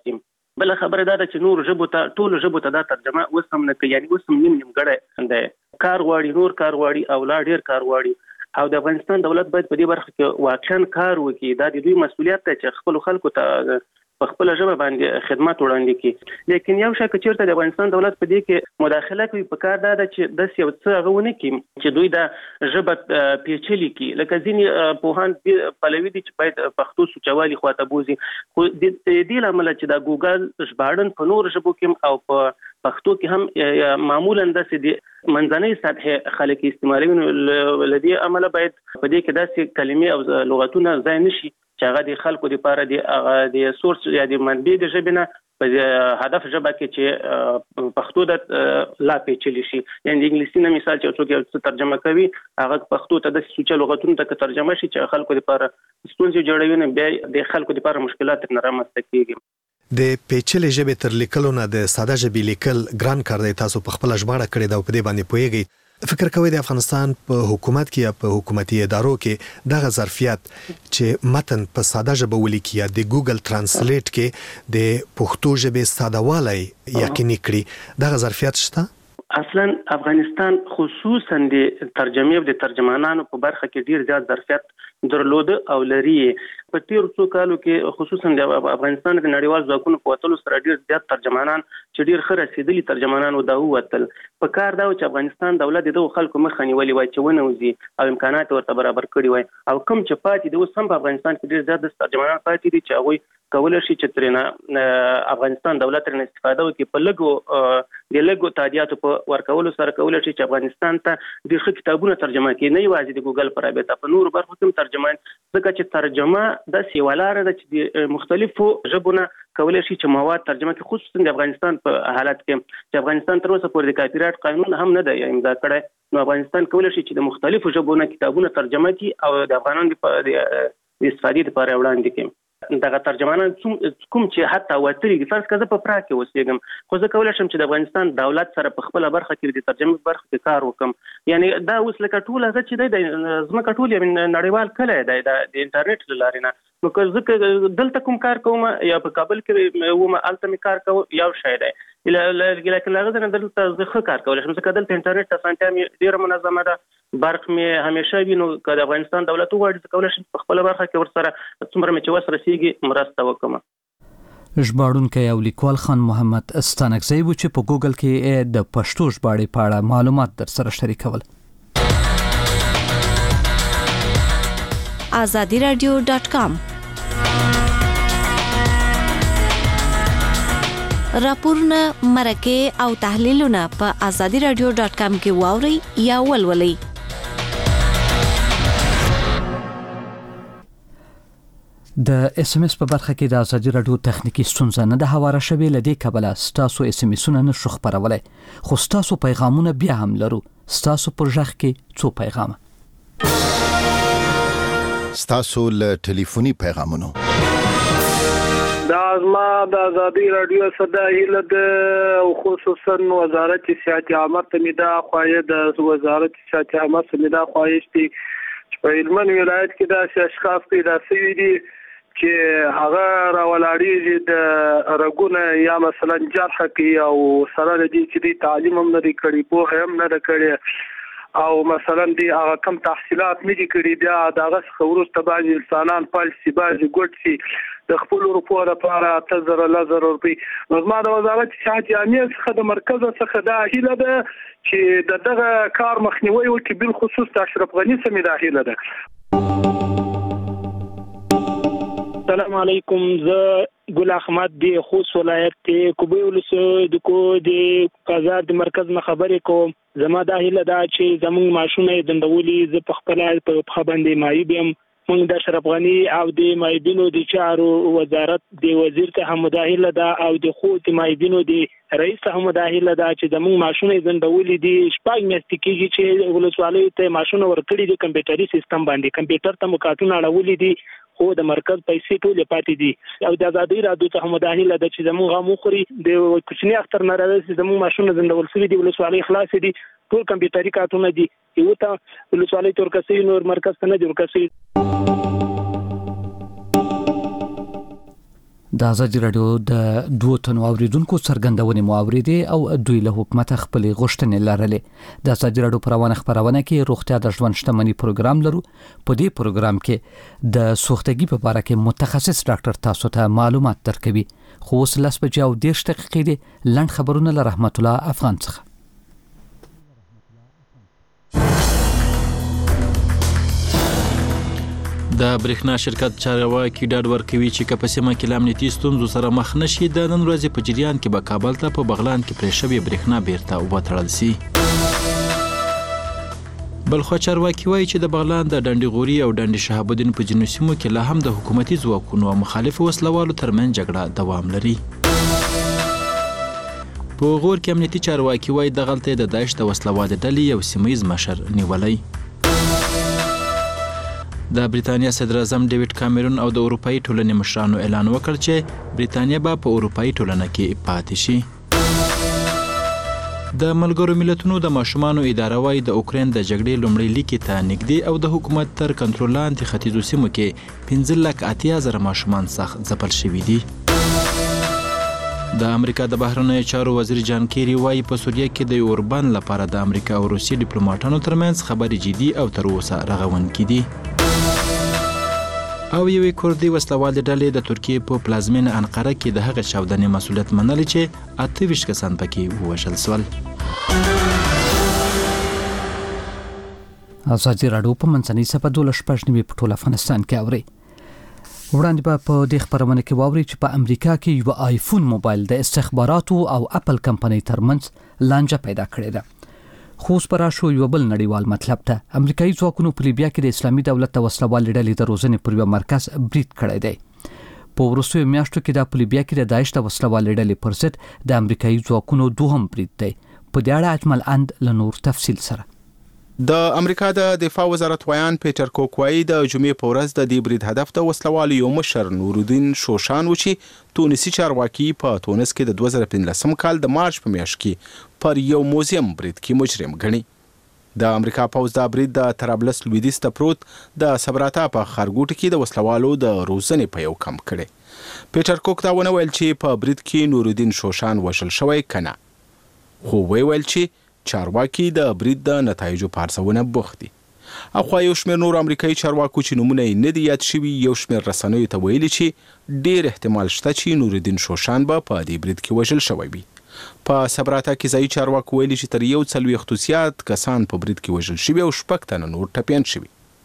Speaker 7: بل خبره دا چې نور ژبو ته ټول ژبو ته دا ترجمه وسم نه کوي، یعنی وسم نیم غړې دی کار غواړي، نور کار غواړي او لا ډیر کار غواړي او د افغانستان دولت باید په دې برخه کې واقعا کار وکړي. دا د دوی مسؤلیت دی چې خپل خلکو ته په خپل ژبه باندې خدمات وړاندې کړي. لیکن یو شکه چیرته د افغانستان دولت په دې کې مداخله کوي په کار دا چې د یو څه غوونه کوي چې دوی دا ژبه پیچلې کړي. لکه ځینې پوهان پلوي دي چې باید پښتو سوچوالي خواته بوزي، خو د دې لامل چې دا ګوګل ژباړن په نور ژبو کې او په پښتو کې هم معمولا داسې د منځنۍ سطح خلک استعمالوي، لدې عمله باید په دې کې داسې کلمې او لغتونه ځای نشي چې هغه د خلکو لپاره د سورس یا د منبع د ژبې نه په هدف ژبه کې چې پښتو د لا پیچلې شي. یعنی د انګلیسي نه مثال چې څوک یو ترجمه کوي هغه پښتو ته د سوچ لغتونو ته ترجمه شي چې خلکو لپاره ستونزې جوړوي، نه بیا د خلکو لپاره مشکلات نه رامنځته کیږي.
Speaker 19: د پیچلې ژبې تر لیکلو نه د ساده ژبې لیکل ګران کار دی. تاسو په خپل ژباړه کړې دا په دې باندې پوهیږئ. فکر کوئ د افغانستان په حکومت کې یا په حکومتي ادارو کې دغه ظرفیت چې متن په ساده ژبه ولیکي یا د ګوګل ترانسلیټ کې د پښتو ژبې ساده والی یقیني کړي، دغه ظرفیت شته؟
Speaker 7: اصلا افغانستان خصوصا د ترجمې او د ترجمانانو په برخه کې ډیر زیات ظرفیت درلود او لري. په تیر څو کالو کې خصوصا د افغانستان د نړیوال ځواکونو په وتلو سره ډیر زیات ترجمانان چې ډیر ښه رسیدلي ترجمانان و دا وتل. په کار دا چې افغانستان دولت د خلکو مخه نیولې وای چې ونوځي او امکانات ورته برابر کړي وای، او کوم چې پاتې د اوس هم په افغانستان کې ډیر زیات ترجمانان پاتې دي چې هغه کولای شي چې ترنه افغانستان دولت ترنه استفاده وکړي په لګو تادیاتو په ورکولو سره کولای شي چې افغانستان ته ډیر ښه کتابونه ترجمه کړي، نه یوازې د ګوګل پر رابطه په نور برخو کې ترجمه، ځکه چې ترجمه د سیوالاره د چې مختلفو ژبونو کولای شي چې مواد ترجمه کړي، خصوصا د افغانستان په حالت کې چې افغانستان تر اوسه پورې د کاپی رایټ قانون هم نه دی امضا کړی، نو افغانستان کولای شي چې د مختلفو ژبونو کتابونه ترجمه کړي او د افغانانو د استفادې لپاره وړاندې کړي. دغه ترجمانان کوم چې حتی وتري فرض کړه په پرا کې اوسېږم، خو زه کولای شم چې د افغانستان دولت سره په خپل برخه کې د ترجمې برخه کې کار وکم. یعنی دا اوس لکه ټول هغه چې د زمکه ټول نړیوال کله دی د انټرنیټ لارې نه، نو که زه دلته کوم کار کوم یا په کابل کې وم الته می کار کوم یو شی دی، لکه هغه نه دلته زه ښه کار کولی شم ځکه دلته انټرنیټ ته اسانتیا مې ډیره منظمه ده، برق مې همیشه وي. نو که د افغانستان دولت وغواړي زه کولی شم په خپله برخه کې ورسره څومره مې چې وس رسیږي مرسته وکړم.
Speaker 1: ژباړونکی او لیکوال خان محمد ستانکزی و چې په ګوګل کې د پښتو ژباړې په اړه معلومات در سره شریکول.
Speaker 17: azadiradio.com راپورونه، مرکه او تحلیلونه په azadiradio.com کې واورئ یا ولولئ.
Speaker 1: د اس ام اس په برخه کې د ازادي رادیو تخنیکی ستونزه نه د هواره شوی لدی کبله ستاسو اس ام اسونه نشو خبرولای، خو ستاسو پیغامونه بیا هم لرو. ستاسو پر ځخ کې څو پیغام
Speaker 11: ستاسو له ټلیفوني پیغامونو
Speaker 20: دا زما د ازادي رادیو صدا هیله د خصوصا وزارت صحت عامه ته می دا خواهی د وزارت صحت عامه ته می دا خواهشتي چې په هلمند ولایت کې دا اشخاص پیدا شوي دي چې هغه راولاړیږي د رګونه یا مثلا جرح کوي او سره دي چې دی تعلیم هم نه دی کړی، پوهه هم نه ده کړې، او مثلا دی هغه کم تحصیلات نه دي کړي، بیا دغه څخه وروسته بعضې انسانان پالسي بعضې ګوټ سي د خپل روپو لپاره 8000 روپۍ. نو زما د وزارت صحت عامه څخه د مرکز څخه دا هیله ده چې دغه کار مخنیوي وکړي، بالخصوص د اشرف غني سمې دا هیله ده.
Speaker 21: السلام علیکم، زه ګل احمد دی خوست ولایت کې کوبې ولسو د کو د قزار د مرکز نه خبرې کوم. زما دا هیله ده چې زموږ ماشونه دندولي زه په خپل په خبرندې مایي بیم موږ د اشرف غني او د مایبینو د چارو وزارت د وزیر ته هم مداهله ده او د خو د مایبینو د رئیس ته هم مداهله ده چې زموږ ماشونه دندولي دي شپږ میاشتې کېږي چې ولسوالۍ ته ماشونه ورکړي دي کمپیوټري سیستم باندې، کمپیوټر ته مکاتونه اړولي دي خو د مرکز پیسې ټول پاتې دي او د ازادي رادیو ته هم مداهله ده چې زموږ غموخري د کوچنی اختر نه راځي زموږ ماشونه دندول شوي دي، ولسوالۍ خلاص دي، ټول کمپیوټري کارتونه دي، یو ته ولسوالۍ تور کسي نور مرکز ته نه جوړ کسي.
Speaker 1: د ازادي رادیو د دوه تنو اوریدونکو څرګندونې مو اوریدې او دوی له حکومت خپل غوښتنې لرلې. د ازادي رادیو پروانه خبرونه کې روغتیا د ژوند شتمنۍ پروګرام لرو. په دې پروګرام کې د سوختګي په اړه کې متخصص ډاکټر تاسو ته معلومات درکوي. خو اوس 10:30 دقیقې دي. لنډ خبرونه له رحمت الله افغان څخه.
Speaker 2: د برېښنا شرکت چارواکي ډاډ ورکوي چې که په سیمه کې له امنیتي ستونزو سره مخ نشي د نن ورځې په جریان کې به کابل ته په بغلان کې پرې شوې برېښنا بیرته وتړل شي. بلخوا چارواکي وایي چې د بغلان د ډنډي غوري او ډنډي شهاب الدین په جنوبي سیمو کې لا هم د حکومتي ځواکونو او مخالفو وسلوالو ترمنځ جګړه دوام لري. په غور کې امنیتي چارواکي وایي دغلته د داعش د وسلوالو ډلې یو سیمه‌یز مشر نیولی. د بریتانیا صدر اعظم ډیوډ کامرون او د اروپאי ټولنې مشرانو اعلان وکړ چې بریتانیا به په اروپאי ټولنه کې پاتې شي. د ملګرو ملتونو د ماشومانو اداره وايي د اوکرين د جګړې لومړی لیکي ته نږدې او د حکومت تر کنټرول لاندې ختیځو سیمو کې 15,80,000 ماشومان سخت ځپل شوي دي. د امریکا د بهرنیو چارو وزیر جان کیری وايي په سوریه کې د اوربان لپاره د امریکا او روسي ډیپلوماټانو ترمنځ خبرې جدي او تر اوسه رغونکې دي. او یوې کوردي وسلوالې ډلې د ترکیې په پلازمینه انقره کې د هغه چاودنې مسؤلیت منلی چې 28 کسان پکې ووژل شول.
Speaker 1: ازادي رادیو په منځنۍ صفحه 12 په ټول افغانستان کې اوري. وړاندې په دې خبرونه کې واوري چې په امریکا کې یو آیفون موبایل د استخباراتو او اپل کمپنۍ ترمنځ لانجه پیدا کړې ده. خو سپرا شو یو بل نړیوال مطلب ته امریکایي ځواکونو په لیبیا کې د اسلامي دولت د وسلوالې ډلې د روزنې پر یو مرکز برید کړی دی. په وروستیو میاشتو کې د لیبیا کې د داعش د وسلوالې ډلې پر ضد د امریکایي ځواکونو دوهم برید دی. په دې اړه اجمل اند له نور تفصیل سره.
Speaker 9: د امریکا د دفاع وزارت ویان پیټر کوک وایي د جمعې په ورځ د دې برید هدف د وسلوالو یو مشر نورالدین شوشان و چې تونسي چارواکي په تونس کې د 2015 کال د مارچ په میاشت کې پر یو موزیم برید کې مجرم ګڼي. د امریکا پوځ د برید د طرابلس لویدیځ ته پروت د صبراتا په خارګوټ کې د وسلوالو د روزنې په یو کم کړي. پیټر کوک دا ونه ویل چې په برید کې نورالدین شوشان وژل شوی کنه، خو ویل چې چارواکي د برید د نتایجو په ارزونه بوخت دي. اخوا یو شمېر نور امریکایي چارواکو چې نومونه یې نه دي یاد شوي یو شمېر رسنیو ته ویلي چې ډېر احتمال شته چې نورالدین شوشان به په دې برید کې وژل شوی وي. په صبراتا کې ځایي چارواکو ویلي چې تر 140 کسان په برید کې وژل شوي او 6 تنه نور ټپیان شوي.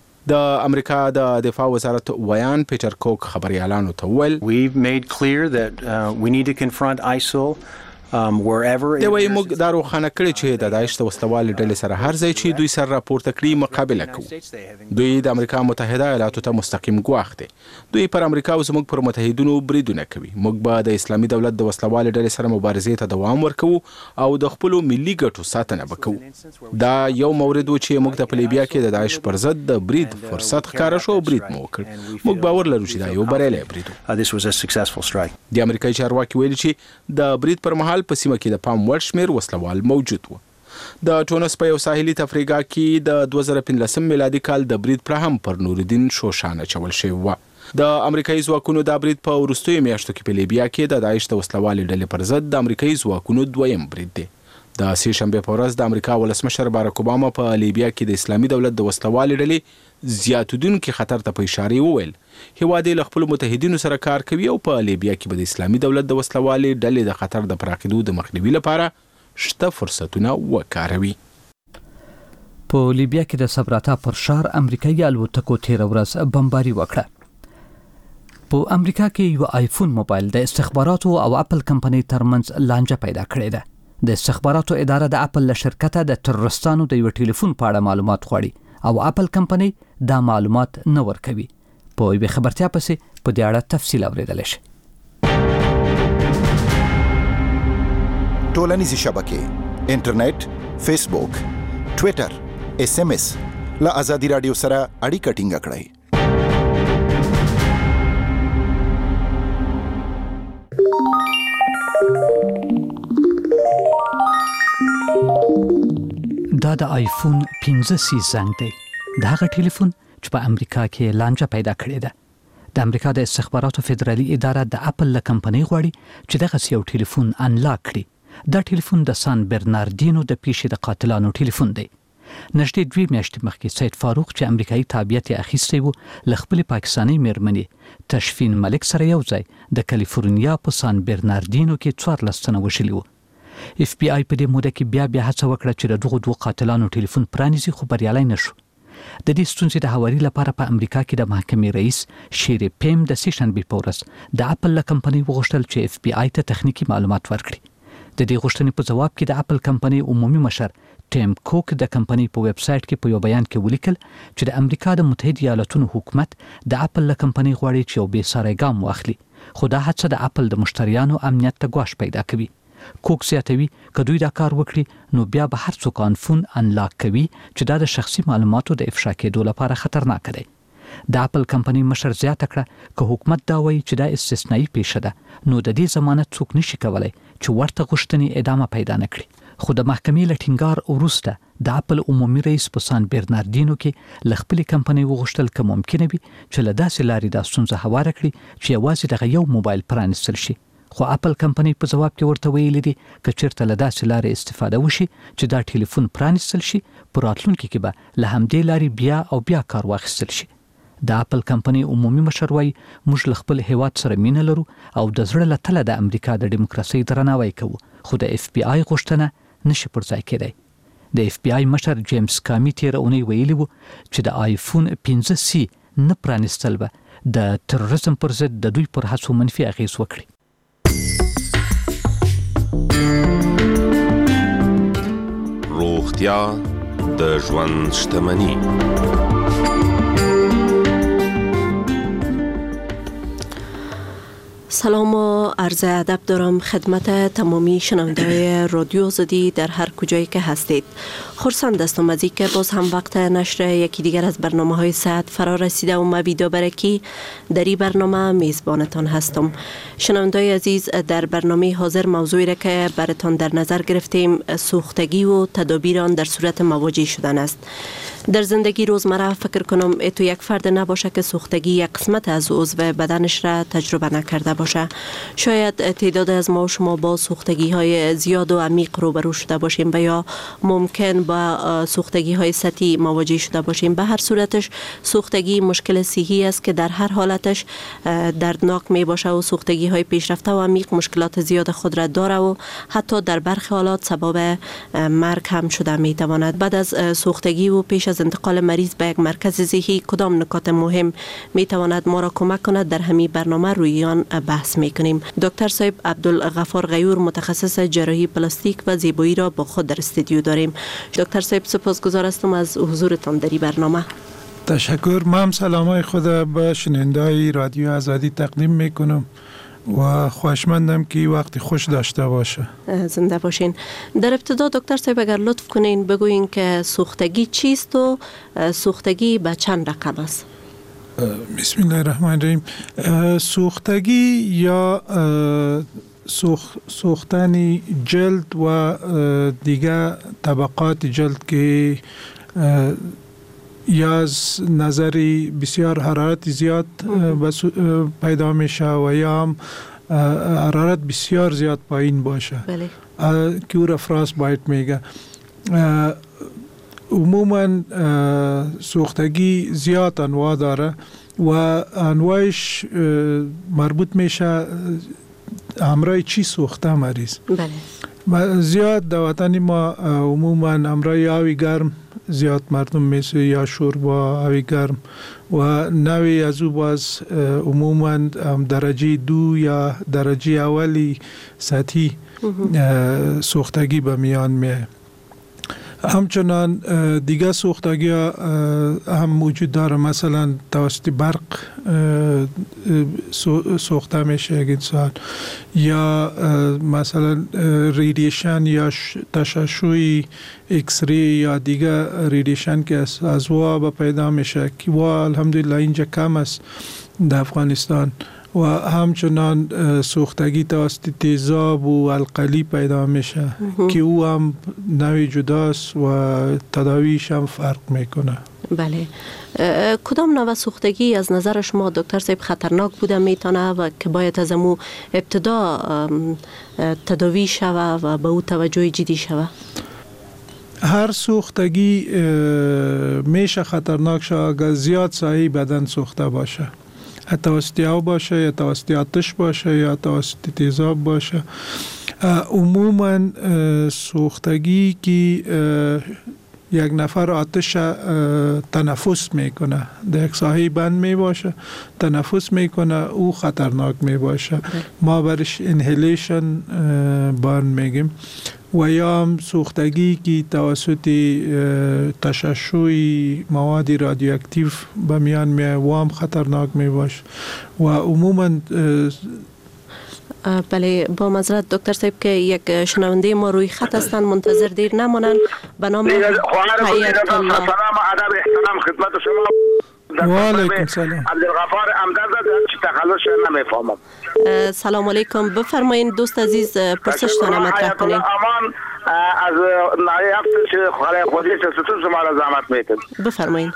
Speaker 9: د امریکا د دفاع وزارت ویان پیټر کوک خبريالانو ته ویل
Speaker 5: We've made clear that we need to confront ISIL wherever
Speaker 9: د وای موږ دا روښانه کړی چې د داعش د وسلوالې ډلې سره هر ځای چې دوی سره راپورته کړي مقابله کوي. دوی د امریکا متحده ایالاتو ته مستقیم ګواښ دي. دوی پر امریکا او زموږ پر متحدینو بریدونه کوي. موږ به د اسلامي دولت د وسلوالې ډلې سره مبارزې ته دوام ورکوو او د خپل ملي ګټو ساتنه وکړو. دا یو مورد و چې موږ د لیبیا کې د داعش پر ضد د برید فرصت ښکاره شو برید مو وکړ. موږ باور لرو چې دا یو بریالی برید و.
Speaker 5: This was a successful strike.
Speaker 9: د امریکایي چارواکي ویلي چې د برید پر مهال په سیمه کې د پام وړ شمېر وسلوال موجود و. د ټونس په یو ساحلي تفریحګاه کې د 2015 میلادي کال د برید پر هم پر نورالدین شوشان اچول شوی و. د امریکایي ځواکونو د برید په وروستیو میاشتو کې په لیبیا کې د داعش د وسلوالې ډلې پر ضد د امریکایي ځواکونو دویم برید دی. د سې شنبې په ورځ د امریکا ولسمشر باراک اوباما په لیبیا کې د اسلامي دولت د وسلوالې ډلې زیاتیدونکي خطر ته په اشاره وویل هیواد له خپل متحدینو سره کار کوي او په لیبیا کې به د اسلامي دولت د وسلوالې ډلې د خطر د پراخېدو د مخنیوي لپاره شته فرصتونه وکاروي.
Speaker 1: په لیبیا کې د صبراتا پر شهر امریکایي الوتکو تیر ورځ بمباري وکړه. په امریکا کې یو آیفون موبایل د استخباراتو او اپل کمپنۍ ترمنځ لانجه پیدا کړې ده. د استخباراتو اداره د اپل له شرکته د ترورستانو د یو ټلیفون په اړه معلومات غواړي او اپل کمپنۍ دا معلومات نه ورکوي. په یوه خبرتیا پسې په دې اړه تفصیل اوریدل شي.
Speaker 11: ټولنیزې شبکې انټرنیټ، فیسبوک، ټوئیټر، SMS له ازادي رادیو سره اړیکه ټینګه کړئ.
Speaker 1: دا د آیفون 15 سی زنګ دی. دا هغه ټلیفون چې په امریکا کې لانجه پیدا کړې ده. د امریکا د استخباراتو فدرالي اداره د اپل له کمپنۍ غواړي چې دغه یو ټلیفون انلاک کړي. دا ټلیفون د سان برناردینو د پیښې د قاتلانو ټلیفون دی. نږدې 2 میاشتې مخکې سید فاروق چې امریکایي تابعیت یې اخیستی و له خپلې پاکستاني میرمنې تشفین ملک سره یو ځای د کالیفورنیا په سان برناردینو کې 14 تنه وشلي وو. اف بی آی په دې موده کې بیا هڅه وکړه چې د دغو دوه قاتلانو ټلیفون پرانیزي خو بریالی نشو. د دې ستونزې د هواري لپاره په امریکا کې د محکمې رئیس شیری پیم د سیشنبې په ورځ د اپل له کمپنۍ وغوښتل چې اف بی آی ته تخنیکی معلومات ورکړي. د دې غوښتنې په جواب کې د اپل کمپنۍ عمومي مشر ټیم کوک د کمپنۍ په ویب سټ کې په یو بیان کې ولیکل چې د امریکا د متحده ایالاتونو حکومت د اپل له کمپنۍ غواړي چې یو بې ساری ګام واخلي، خو دا هڅه د اپل د مشتریانو امنیت ته ګواښ پیدا کوي. کوک زیاتوي که دوی دا کار وکړي نو بیا به هر څوک فون انلاک کوي چې دا د شخصي معلوماتو د افشا کېدو لپاره خطرناک دی. د اپل کمپنۍ مشر زیاته کړه که حکومت دا وایي چې دا استثنایی پیښه ده نو د دې ضمانت څوک نشي کولای چې ورته غوښتنې ادامه پیدا نکړي. خو د محکمې له ټینګار وروسته د اپل عمومي رئیس په سان برناردینو کې له خپلې کمپنۍ وغوښتل که ممکنه وي چې له داسې لارې دا ستونزه هواره کړي چې یوازې دغه یو موبایل پرانیستل شي. خو اپل کمپنۍ په جواب کې ورته ویلي دي که چیرته له داسې لارې استفاده وشي چې دا ټلیفون پرانیستل شي په راتلونکي کې به له همدې لارې بیا کار واخیستل شي. د اپل کمپنۍ عمومي مشر وایي موږ له خپل هیواد سره مینه لرو او د زړه له تله د امریکا د ډیموکراسۍ درناوی کوو، خو د اف بی آی غوښتنه نشي پر ځای کېدی. د اف بی آی مشر جیمز کامی تیر اونۍ ویلي وو چې د آیفون 15 سی نه پرانیستل به د تروریزم پر ضد د دوی پر هڅو منفي اغیز وکړي.
Speaker 4: روغتیا د ژوند شتمني.
Speaker 22: سلام و عرض ادب دارم خدمت تمامی شنونده‌های رادیو آزادی در هر کجایی که هستید. خرسند هستم از اینکه باز هم وقت نشر یکی دیگر از برنامه‌های صحت فرا رسیده و مبیدا برکی در این برنامه میزبانتان هستم. شنونده‌های عزیز، در برنامه حاضر موضوعی را که براتان در نظر گرفتیم سوختگی و تدابیر آن در صورت مواجه شدن است. در زندگی روزمره فکر کنم تو یک فرد نباشه که سوختگی یک قسمت از عضو بدنش را تجربه نکرده باشه. شاید تعداد از ما و شما با سوختگی های زیاد و عمیق روبرو شده باشیم و یا ممکن با سوختگی های سطحی مواجه شده باشیم. به هر صورتش سوختگی مشکل صحی است که در هر حالتش دردناک می باشه و سوختگی های پیشرفته و عمیق مشکلات زیاد خود را داره و حتی در برخی حالات سبب مرگ هم شده می تواند. بعد از سوختگی و پیش از انتقال مریض به یک مرکز صحی کدام نکات مهم می تواند ما را کمک کند در همین برنامه روی آن بحث می کنیم. دکتر صاحب عبدالغفار غیور متخصص جراحی پلاستیک و زیبایی را با خود در استودیو داریم. دکتر صاحب سپاسگزار هستم از حضورتان در این برنامه.
Speaker 8: تشکر. من سلامای خود به شنونده‌های رادیو آزادی تقدیم می کنم و خوشمندم که وقتی خوش داشته باشه.
Speaker 22: زنده باشین. در ابتدا دکتر صاحب اگر لطف کنین بگوین که سوختگی چیست و سوختگی به چند رقم است؟
Speaker 8: بسم الله الرحمن الرحیم. سوختگی یا سوختن جلد و دیگر طبقات جلد که یا از نظر بسیار حرارت زیاد پیدا میشه و یا هم حرارت بسیار زیاد پایین باشه.
Speaker 22: بله.
Speaker 8: که او را فراست بایت میگه. عموما سوختگی زیاد انواع داره و انواعش مربوط میشه همراه چی سوخته مریض.
Speaker 22: بله.
Speaker 8: زیاد در وطن ما عموما همراه آبی گرم زیاد مردم میشه یا شوربا آبی گرم و نوی از او باز عموما درجه 2 یا درجه اولی سطحی سوختگی به میان میه. همچنان دیگه سوختگی هم موجود داره، مثلا توسط برق سوخته میشه یک انسان یا مثلا ریدیشن یا تشعشع ایکس ری یا دیگه ریدیشن که از وا پیدا میشه که وا الحمدلله اینجا کم است در افغانستان و همچنان سوختگی توسط تیزاب و القلی پیدا میشه که او هم نوع جداست و تداویش هم فرق میکنه.
Speaker 22: بله. کدام نوع سوختگی از نظر شما دکتر صاحب خطرناک بوده میتونه و که باید از امو ابتدا تداوی شوه و به او توجه جدی شوه؟
Speaker 8: هر سوختگی میشه خطرناک شوه اگر زیاد سایه بدن سوخته باشه، توسط آب باشه یا توسط آتش باشه یا توسط تیزاب باشه. عموما سوختگی که یک نفر آتش تنفس میکنه، در یک ساحه بند می باشه تنفس میکنه، او خطرناک می باشه. ما برش انهیلیشن بارن میگیم. و یا هم سوختگی که توسط تشعشع مواد رادیواکتیو به میان میاد و هم خطرناک می باشه. و عموما
Speaker 22: بله، با معذرت دکتر صاحب که یک شنونده ما روی خط هستند، منتظر دیر نمانند. به نام
Speaker 3: سلام ادب احترام خدمت شما.
Speaker 8: و علیکم سلام.
Speaker 3: عبدالغفار امداد چی تخلص نمیفهمم.
Speaker 22: سلام علیکم، بفرمایید دوست عزیز پرسشتان مطرح کنید.
Speaker 3: امان از نایب خاله خودی ستون شما را زحمت میتون.
Speaker 22: بفرمایید.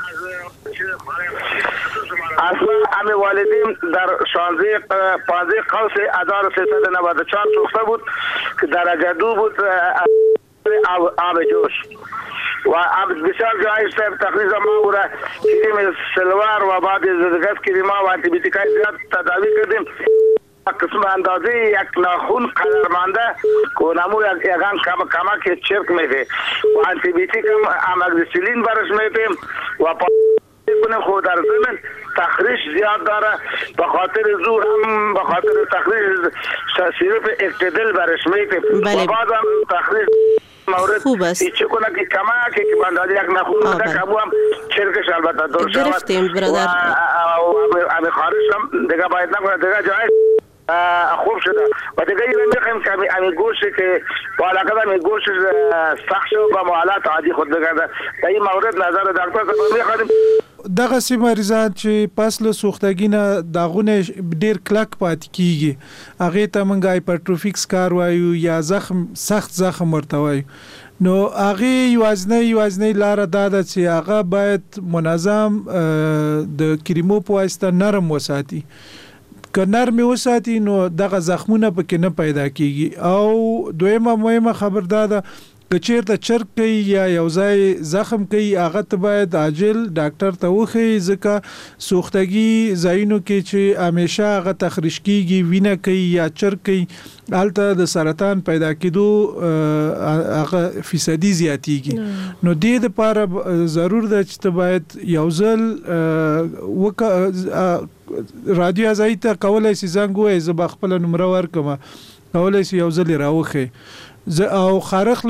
Speaker 3: اصلا همه والدین در 15 قوس 1394 سوخته بود که درجه 2 بود آب جوش و بسیار جایش تقریبا ما او را کریم سلوار و بعد از کریم و آنتی بیوتیکای زیاد تداوی کردیم. قسم اندازه یک ناخون قدرمانده که نمو یکان کمک چرک میده و آنتی بیوتیک هم امگزیسیلین برش میدیم و کنیم. خود در زمین تخریش زیاد داره، به خاطر زور هم به خاطر تخریش سیرپ اکتدل برش میدیم و بعد هم تخریش مورد ایچه کنه که کمک که بندازی یک نخون بده که هم چرکش البته دور شود و امی خارش هم دیگه باید نکنه دیگه جایش خوب شده و دیگه این میخوایم که امی گوشت که بالاقه امی گوشت سخت شد و معالات عادی خود بگرده. در این مورد نظر دکتر صاحب میخوایم
Speaker 8: دغه سی مریضان چې پس له سوختګي نه داغونه ډیر کلک پات کیږي، هغه ته مونږ هایپرټروفیک سکار وایو یا زخم سخت زخم ورته وایو. نو هغه یوازنی لار ده چې هغه باید منظم د کریمو په واسطه نرم وساتي. که نرم وساتي نو دغه زخمونه پکې نه پیدا کیږي. او دویمه مهمه خبر ده که چیرته چرک کوي یا یو ځای زخم کوي هغه ته باید عاجل ډاکټر ته وښیي، ځکه سوختګي ځایونو کې چې همیشه هغه تخریش کیږي وینه کوي یا چرک کوي هلته د سرطان پیدا کېدو هغه فیصدي زیاتیږي. نو دې دپاره ضرور ده چې ته باید یو ځل رادیو ځای ته کولی سي زنګ ووایي، زه به خپله نمره ورکړم، کولی سي یو ځل یې راوښیي. او خارخ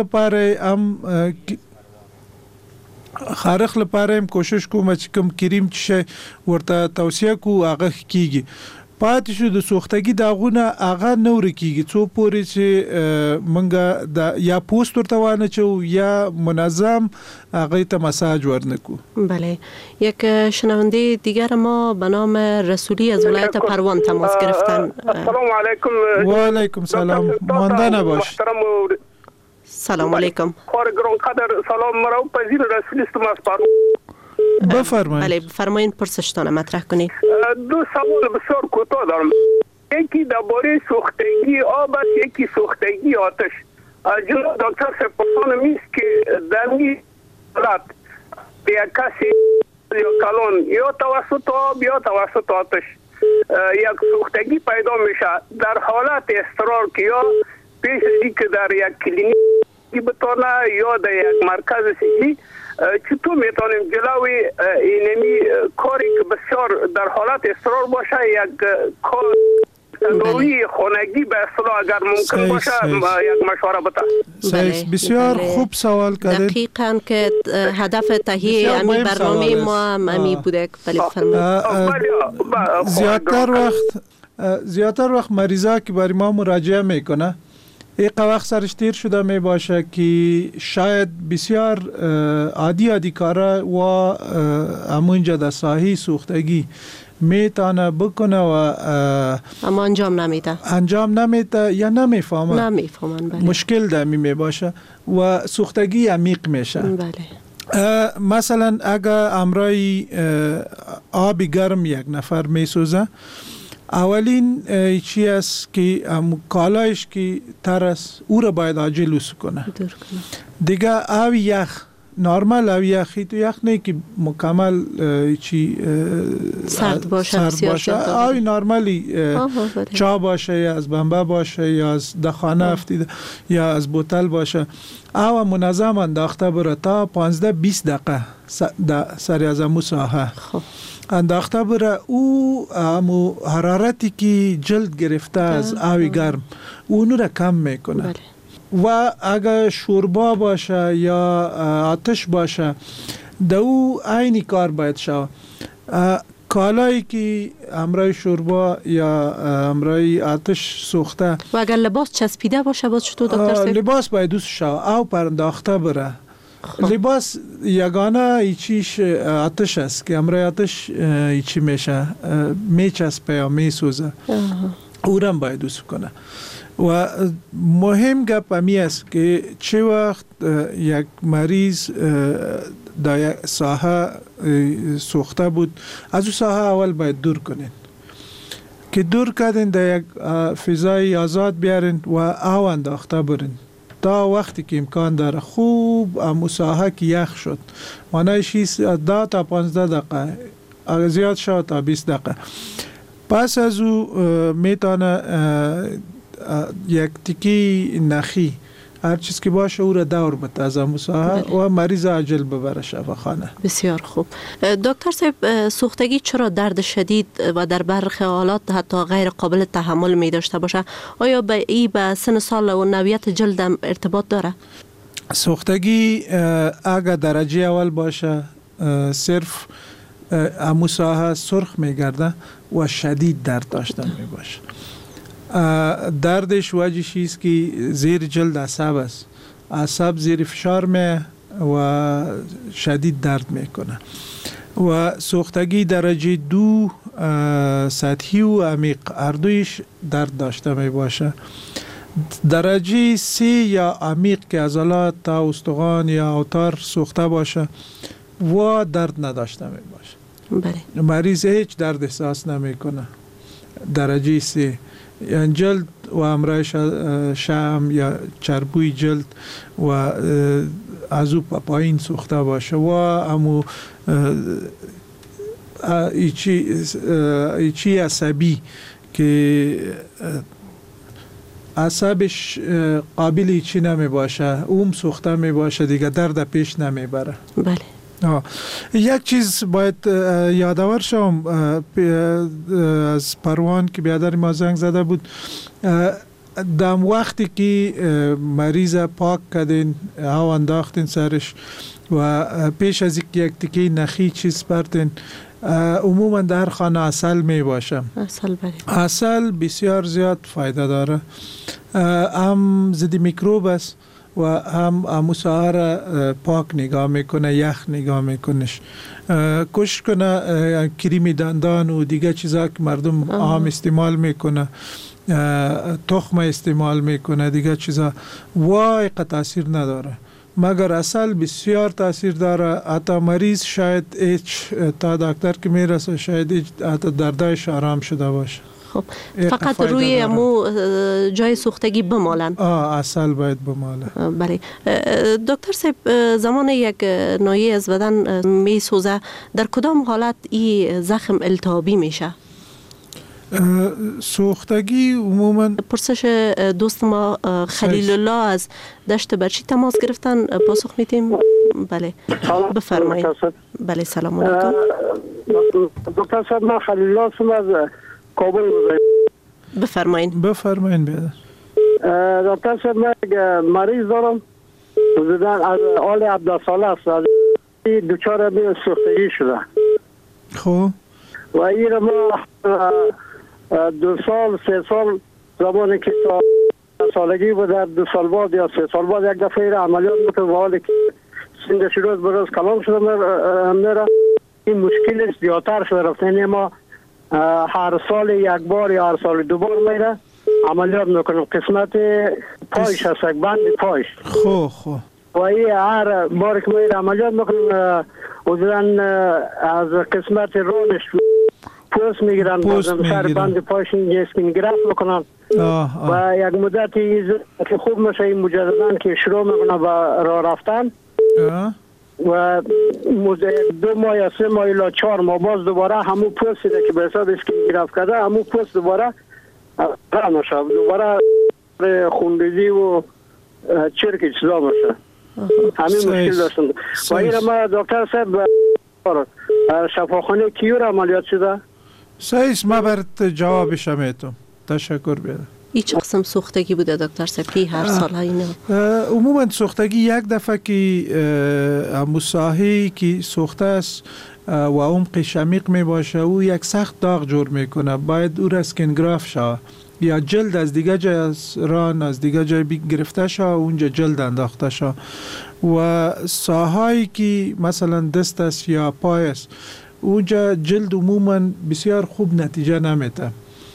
Speaker 8: لپاره هم کوشش کوم چې کوم کریم چې ورته توصیه کو هغه کیږي. پاتې شو د سوختګي داغونه هغه نور کیږي څو پورې چې منګه د یا پوست ورته وانه چو یا منظم هغه ته مساج ورنکو.
Speaker 22: بله، یک شنونده دیگر ما به نام رسولی از ولایت پروان تماس گرفتن.
Speaker 3: السلام علیکم.
Speaker 8: و علیکم سلام. مانده نباش.
Speaker 22: سلام علیکم.
Speaker 3: خار گران قدر سلام مرا پذیر رسولی است از پروان.
Speaker 8: بفرمایید.
Speaker 22: بله بفرمایید پرسشتان مطرح کنید.
Speaker 3: دو سوال بسیار کوتاه دارم. یکی درباره سوختگی آب است، یکی سوختگی آتش. جناب دکتر سپاسان میست که در این حالت به یک کسی یا کلان یا توسط آب یا توسط آتش یک سوختگی پیدا میشه در حالت اضطرار که یا پیش از اینکه در یک کلینیک بتونه یا در یک مرکز صحی چطور میتونیم جلوی اینمی کاری که بسیار در حالت اضطرار باشه یک کار تداوی خانگی به اصطلاح اگر ممکن باشه یک مشوره بده.
Speaker 8: بسیار خوب سوال کردید.
Speaker 22: دقیقاً که هدف تهیه امی برنامه ما امی بوده.
Speaker 8: زیادتر وقت مریضا که برای ما مراجعه میکنه یک وقت سرش تیر شده می باشه که شاید بسیار عادی کاره و همونجا در ساحه سوختگی میتونه بکنه و
Speaker 22: اما انجام نمیده
Speaker 8: یا نمیفهمن.
Speaker 22: بله.
Speaker 8: مشکل دمی می باشه و سوختگی عمیق میشه.
Speaker 22: بله.
Speaker 8: مثلا اگر امرای آبی گرم یک نفر میسوزه، اولین چی است که کالایش که ترس او را باید عاجل لوس کنه. دیگه آب یخ نرمال آب یخی تو یخ نه که مکمل چی
Speaker 22: سرد باشه.
Speaker 8: آب نرمالی چا باشه یا از بمبه باشه یا از دخانه افتیده یا از بوتل باشه، آب منظم انداخته بره تا 15-20 دقیقه سری از امو ساحه انداخته بره. او حرارتی که جلد گرفته از آب گرم اونو را کم میکنه. و اگر شوربا باشه یا آتش باشه دو عینی کار باید شود. کالایی که امرای شوربا یا امرای آتش سوخته
Speaker 22: و اگر لباس چسبیده باشه باز چطور دکتر صاحب؟
Speaker 8: لباس باید دوست شود او پرانداخته بره. لباس یگانه ایچیش آتش است که امرای آتش ایچی میشه میچسبه یا میسوزه، او را باید دوست کنه. و مهم گپ همی است که چه وقت یک مریض در یک ساحه سوخته بود، از او ساحه اول باید دور کنین. که دور کردین در یک فضای آزاد بیارین و او انداخته برین تا وقتی که امکان داره خوب امو ساحه که یخ شد، مانایش 10 تا 15 دقیقه، اگر زیاد شد تا 20 دقیقه. پس از او میتونه یک تیکی نخی هر چیز که باشه او را دور بده از مساحه و مریض عاجل ببره شفاخانه.
Speaker 22: بسیار خوب. دکتر صاحب، سوختگی چرا درد شدید و در برخی حالات حتی غیر قابل تحمل می داشته باشه؟ آیا به سن سال و نوعیت جلد هم ارتباط داره؟
Speaker 8: سوختگی اگر درجه اول باشه صرف مساحه سرخ می گرده و شدید درد داشته می باشه. دردش وجهش است که زیر جلد عصب است، عصب زیر فشار می و شدید درد میکنه. و سوختگی درجه 2 سطحی و عمیق هر دویش درد داشته می باشه. درجه 3 یا عمیق که عضلات تا استخوان یا اوتار سوخته باشه و درد نداشته می باشه.
Speaker 22: بله.
Speaker 8: مریض هیچ درد احساس نمیکنه. درجه 3 یعنی جلد و امرای شم یا چربوی جلد و از او پایین سوخته باشه و امو ایچی عصبی که عصبش قابل ایچی نمی باشه اوم سوخته می باشه دیگه درد پیش نمی بره.
Speaker 22: بله.
Speaker 8: یک چیز باید یادآور شم از پروان که بیادر ما زنگ زده بود، دم وقتی که مریض پاک کردین او انداختین سرش و پیش از یک تکی نخی چیز پرتین، عموما در خانه عسل می باشه. عسل بسیار زیاد فایده داره، هم ضد میکروب است و هم مساحه پاک نگاه میکنه، یخ نگاه میکنش. کوشش کنه کریم دندان و دیگه چیزا که مردم عام استعمال میکنه، تخم استعمال میکنه، دیگه چیزا وای تاثیر نداره، مگر عسل بسیار تاثیر داره. حتی مریض شاید تا دکتر که میرسه شاید حتی دردایش آرام شده باشه.
Speaker 22: خب فقط روی امو جای سوختگی بمالن.
Speaker 8: عسل باید بماله.
Speaker 22: بله. دکتر صاحب، زمان یک ناحیه از بدن می سوزه در کدام حالت این زخم التهابی میشه؟
Speaker 8: سوختگی عموما
Speaker 22: پرسش دوست ما خلیل الله از دشت برچی تماس گرفتن، پاسخ میدیم. بله بفرمایید. بله سلام علیکم.
Speaker 20: دکتر صاحب، من خلیل الله هستم از کابل.
Speaker 22: بفرمایید.
Speaker 8: بیادر.
Speaker 20: دکتر صاحب، من یک مریض دارم حدوداً از آل 17 ساله است، از دچار سوختگی شده.
Speaker 8: خب
Speaker 20: و این ما 2 سال 3 سال زمانی که سالگی بود، 2 سال بعد یا 3 سال بعد یک دفعه عملیات میکنم و حالی که سندش روز بروز کلام شده میره، این مشکلش زیادتر شده رفته. ما
Speaker 21: هر سال یک بار یا هر سال دو بار میره عملیات میکنم. قسمت پایش هست، بند پایش.
Speaker 8: خو
Speaker 21: و این هر بار که میره عملیات میکنم حدوداً از قسمت رونش پوست میگیرن، بازم سر بند پایش اینجا اسکین گرفت میکنن و یک مدتی که خوب میشه این مجدداً که شروع میکنه به راه رفتن و 2 ماه یا 3 ماه الی 4 ماه باز دوباره همون پوستی که به حساب اسکین گرفت کرده همون پوست دوباره راه میشه، دوباره خونریزی و چرک چیزا میشه. همین مشکل داشتن و این ما دکتر صاحب شفاخانه کیور عملیات شده؟
Speaker 8: سایس ما برات جوابش میتونم. تشکر بیده.
Speaker 22: هیچ قسم سوختگی بوده دکتر صاحب هر سال اینا؟
Speaker 8: عموما سوختگی یک دفعه که مساحی که سوخته است و عمق شمیق می باشه او یک سخت داغ جور میکنه، باید او را اسکینگراف شه یا جلد از دیگه جای از ران از دیگه جای گرفته شه اونجا جلد انداخته شه و ساحایی که مثلا دست است یا پای است اونجا جلد عموما بسیار خوب نتیجه نمیده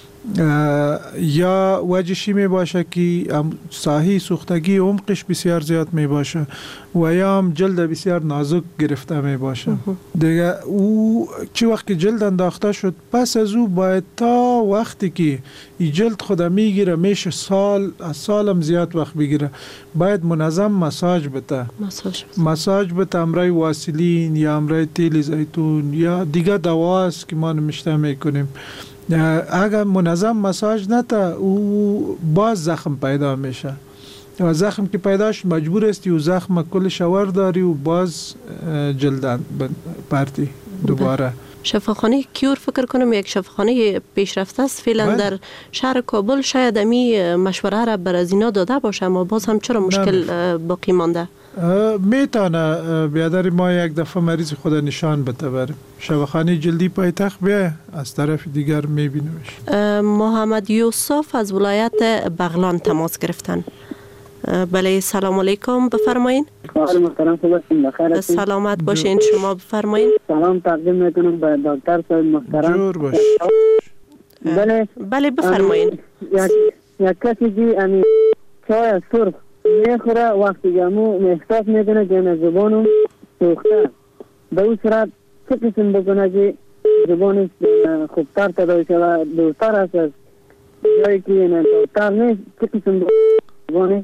Speaker 8: یا وجهشی می باشه که ساحی سوختگی عمقش بسیار زیاد می باشه و یا هم جلد بسیار نازک گرفته می باشه دیگه. او چی وقت که جلد انداخته شد پس از او باید تا وقتی که این جلد خدا میگیره میشه از سالم زیاد وقت بگیره باید منظم مساج بده. مساج بده امرای واسلین یا امرای تیل زیتون یا دیگه دواست که ما نمیشته میکنیم. اگر منظم مساج نتا او باز زخم پیدا میشه و زخم که پیداش مجبور استی و زخم کل شور داری و باز جلدان پارتی دوباره.
Speaker 22: شفاخانه کیور فکر کنم یک شفاخانه پیشرفته است فعلا در شهر کابل، شاید امی مشوره را بر از اینا داده باشه اما باز هم چرا مشکل باقی مانده؟
Speaker 8: میتونه بیادر ما یک دفعه مریض خود نشان بده بریم شفاخانه جلدی پایتخت بیا از طرف دیگر میبینیمش.
Speaker 22: محمد یوسف از ولایت بغلان تماس گرفتن. بله سلام علیکم بفرمایین. سلامت باشین شما بفرمایین.
Speaker 6: سلام تقدیم میکنم به دکتر صاحب محترم.
Speaker 8: جور باش.
Speaker 22: بله بفرمایین.
Speaker 6: یک کسی که امی چای سرخ میخوره وقتی که امو احساس میکنه که زبانم سوخته به اون صورت چه قسم بکنه که زبانش خوبتر تداوی شده دوستر هست از جایی که دوستر نیست چه قسم زبانش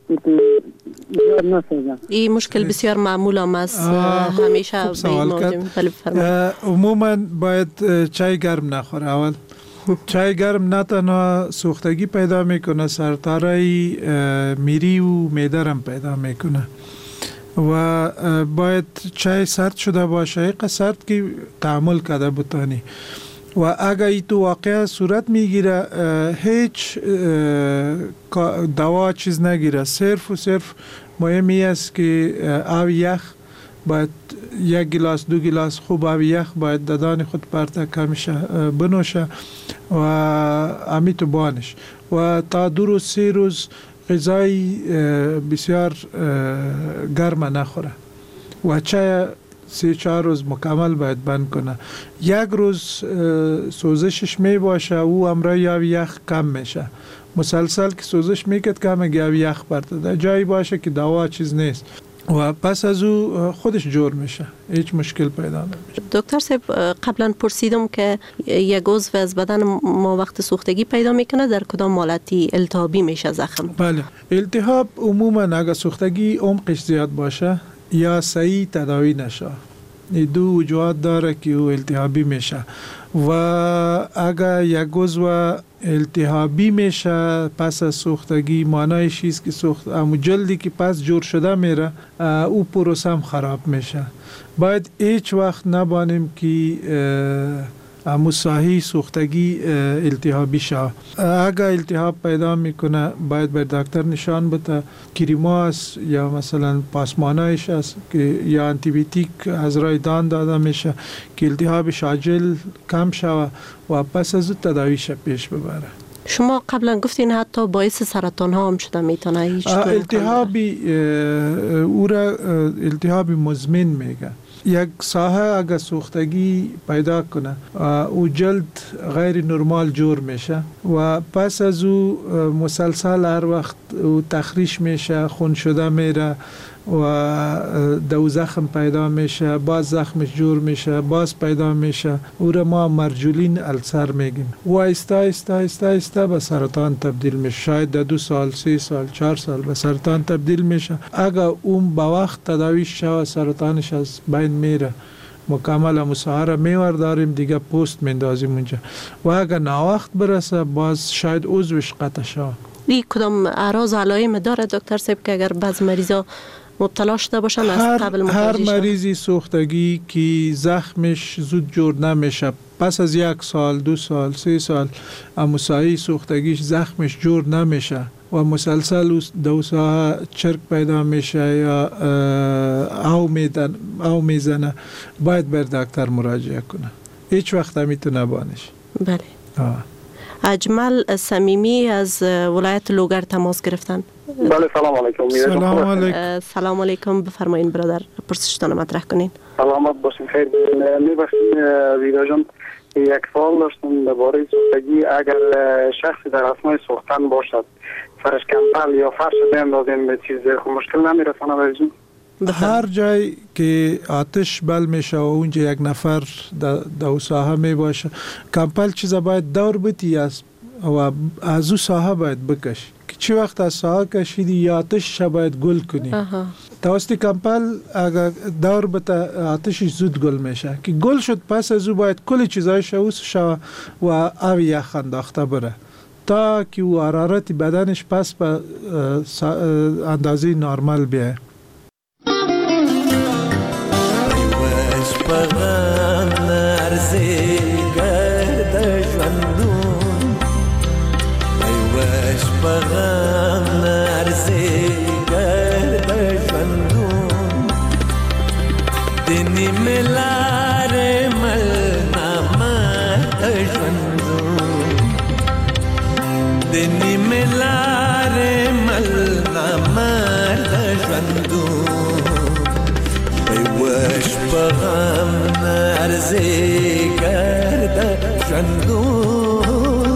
Speaker 22: این مشکل بسیار معمول هم است همیشه به این موضوع.
Speaker 8: عموما باید چای گرم نخوره. اول چای گرم نه تنها سوختگی پیدا میکنه سرطارای میری و معده هم پیدا میکنه و باید چای سرد شده باشه یک سرد که تعامل کرده بتانی و اگر ای تو واقعا صورت میگیره هیچ دوا چیز نگیره، صرف و صرف مهمی است که آب یخ باید 1 گلاس 2 گلاس خوب آب یخ باید دادان خود پرته کمشه بنوشه و امی تو بانش و تا 2 روز 3 روز غذای بسیار گرم نخوره و چای 3-4 روز مکمل باید بند کنه. 1 روز سوزشش می باشه او امرای آب یخ کم میشه، مسلسل که سوزش میکرد کم اگه آب یخ برده جایی باشه که دوا چیز نیست و پس از او خودش جور میشه، هیچ مشکل پیدا نمیشه.
Speaker 22: دکتر صاحب قبلا پرسیدم که یک عضو از بدن ما وقت سوختگی پیدا میکنه در کدام حالتی التهابی میشه زخم؟
Speaker 8: بله التهاب عموما اگر سوختگی عمقش زیاد باشه یا صحیح تداوی نشه دو وجوهات داره که او التهابی میشه و اگر یک عضو التهابی میشه پس از سوختگی معنایش است که اما جلدی که پس جور شده میره او پروسه هم خراب میشه. باید هیچ وقت نبانیم که امو صحیح سوختگی التهابی شه. اگر التهاب پیدا میکنه باید به دکتر نشان بده، کریما است یا مثلا پاسمانایش است که یا آنتی بیوتیک از رای دان داده میشه که التهابش عاجل کم شوه و پس از تداویش پیش ببره.
Speaker 22: شما قبلا گفتین حتی باعث سرطان ها هم شده میتونه.
Speaker 8: التهابی او را التهابی مزمن میگه یک ساحه اگر سوختگی پیدا کنه او جلد غیر نرمال جور میشه و پس از او مسلسل هر وقت او تخریش میشه، خون شده میره و دو زخم پیدا میشه، باز زخمش جور میشه، باز پیدا میشه. او را ما مرجولین السر میگیم و آهسته به سرطان تبدیل میشه. شاید 2 سال 3 سال 4 سال به سرطان تبدیل میشه. اگر اون با وقت تداویش شود سرطانش از بین میره، مکمل مساهره میور داریم دیگه پوست میندازیم اونجا و اگر ناوقت برسه باز شاید عضوش قطع شود.
Speaker 22: این کدام اعراض علائم داره دکتر صاحب که اگر بعض مریضا مبتلا شده باشن از قبل
Speaker 8: هر مریضی سوختگی که زخمش زود جور نمیشه پس از 1 سال 2 سال 3 سال مساعی سوختگیش زخمش جور نمیشه و مسلسل دو ساعت چرک پیدا میشه یا او میزنه، باید بر دکتر مراجعه کنه. هیچ وقت میتونه بانش.
Speaker 22: بله. اجمل صمیمی از ولایت لوگر تماس گرفتن.
Speaker 10: بله سلام علیکم.
Speaker 22: سلام علیکم. بفرمایید برادر پرسشتان مطرح کنین.
Speaker 10: سلامت باشین. خیر میبخشید ویدا جان، یک سوال داشتم درباره سوختگی. اگر شخصی در اثنای سوختن باشد سرش کمپل یا فرش بندازیم به چیز مشکل نمیرسانه برجون؟
Speaker 8: هر جای که آتش بل میشه و اونجا یک نفر در ساحه می باشه کمپل چیزا باید دور بتی و از او ساحه باید بکش که چی وقت از ساحه کشیدی یا آتش باید گل کنی. توسط کمپل اگر دور بته آتشش زود گل میشه که گل شد پس از او باید کل چیزایش اوس شوه و او یخ انداخته بره تا که او حرارت بدنش پس به اندازه نرمال بیه.
Speaker 14: پغم نرزی گرد جوندون ایوش پغم نرزی گرد جوندون دنی ملار مل نامد جوندون دنی ملار مل نامد جوندون وش بغم نرزی گرد جندون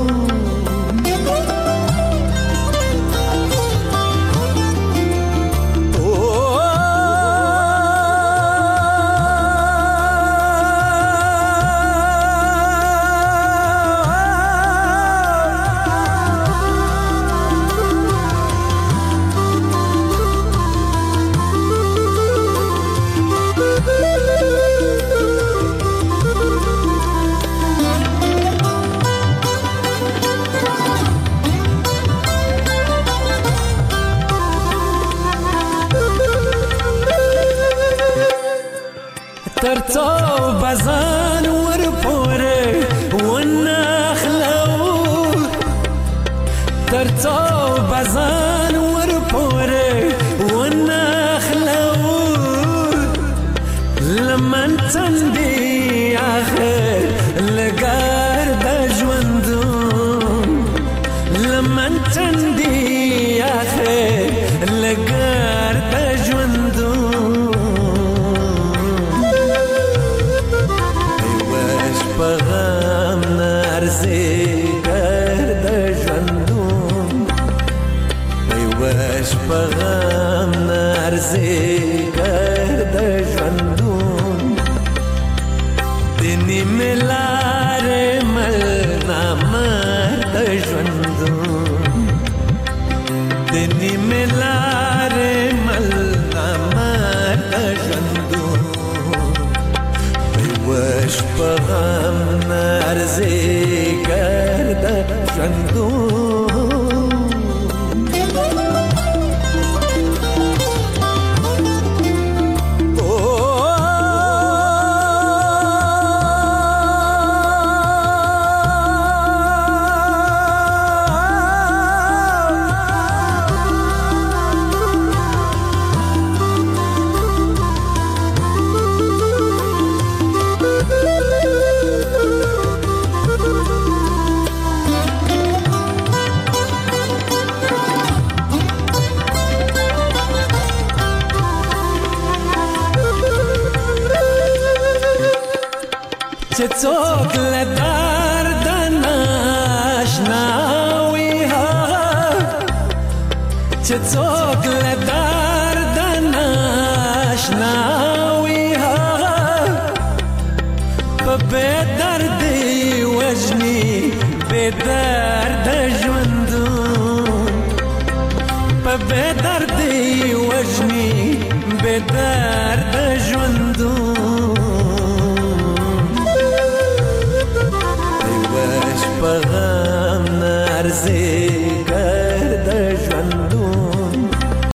Speaker 14: ترتو بزان ورپوره ونخلو ترتو بزان ورپوره ونخلو لمن تندي آخر لقارد جوندون لمن تندي آخر لقارد جوندون بغم نرزی گرد جندون ایوش بغم نرزی گرد جندون دنی ملار مل نامد جندون دنی ملار مل نامد جندون وش بغم نرزی گرد جندون چې څوک له درد ناشنا وي چې څوک له درد ناشنا وي په بې دردي وژني بې درده ژوندون په بې دردي وژني بې درده ژوندون یوه شپه غم نه ارزي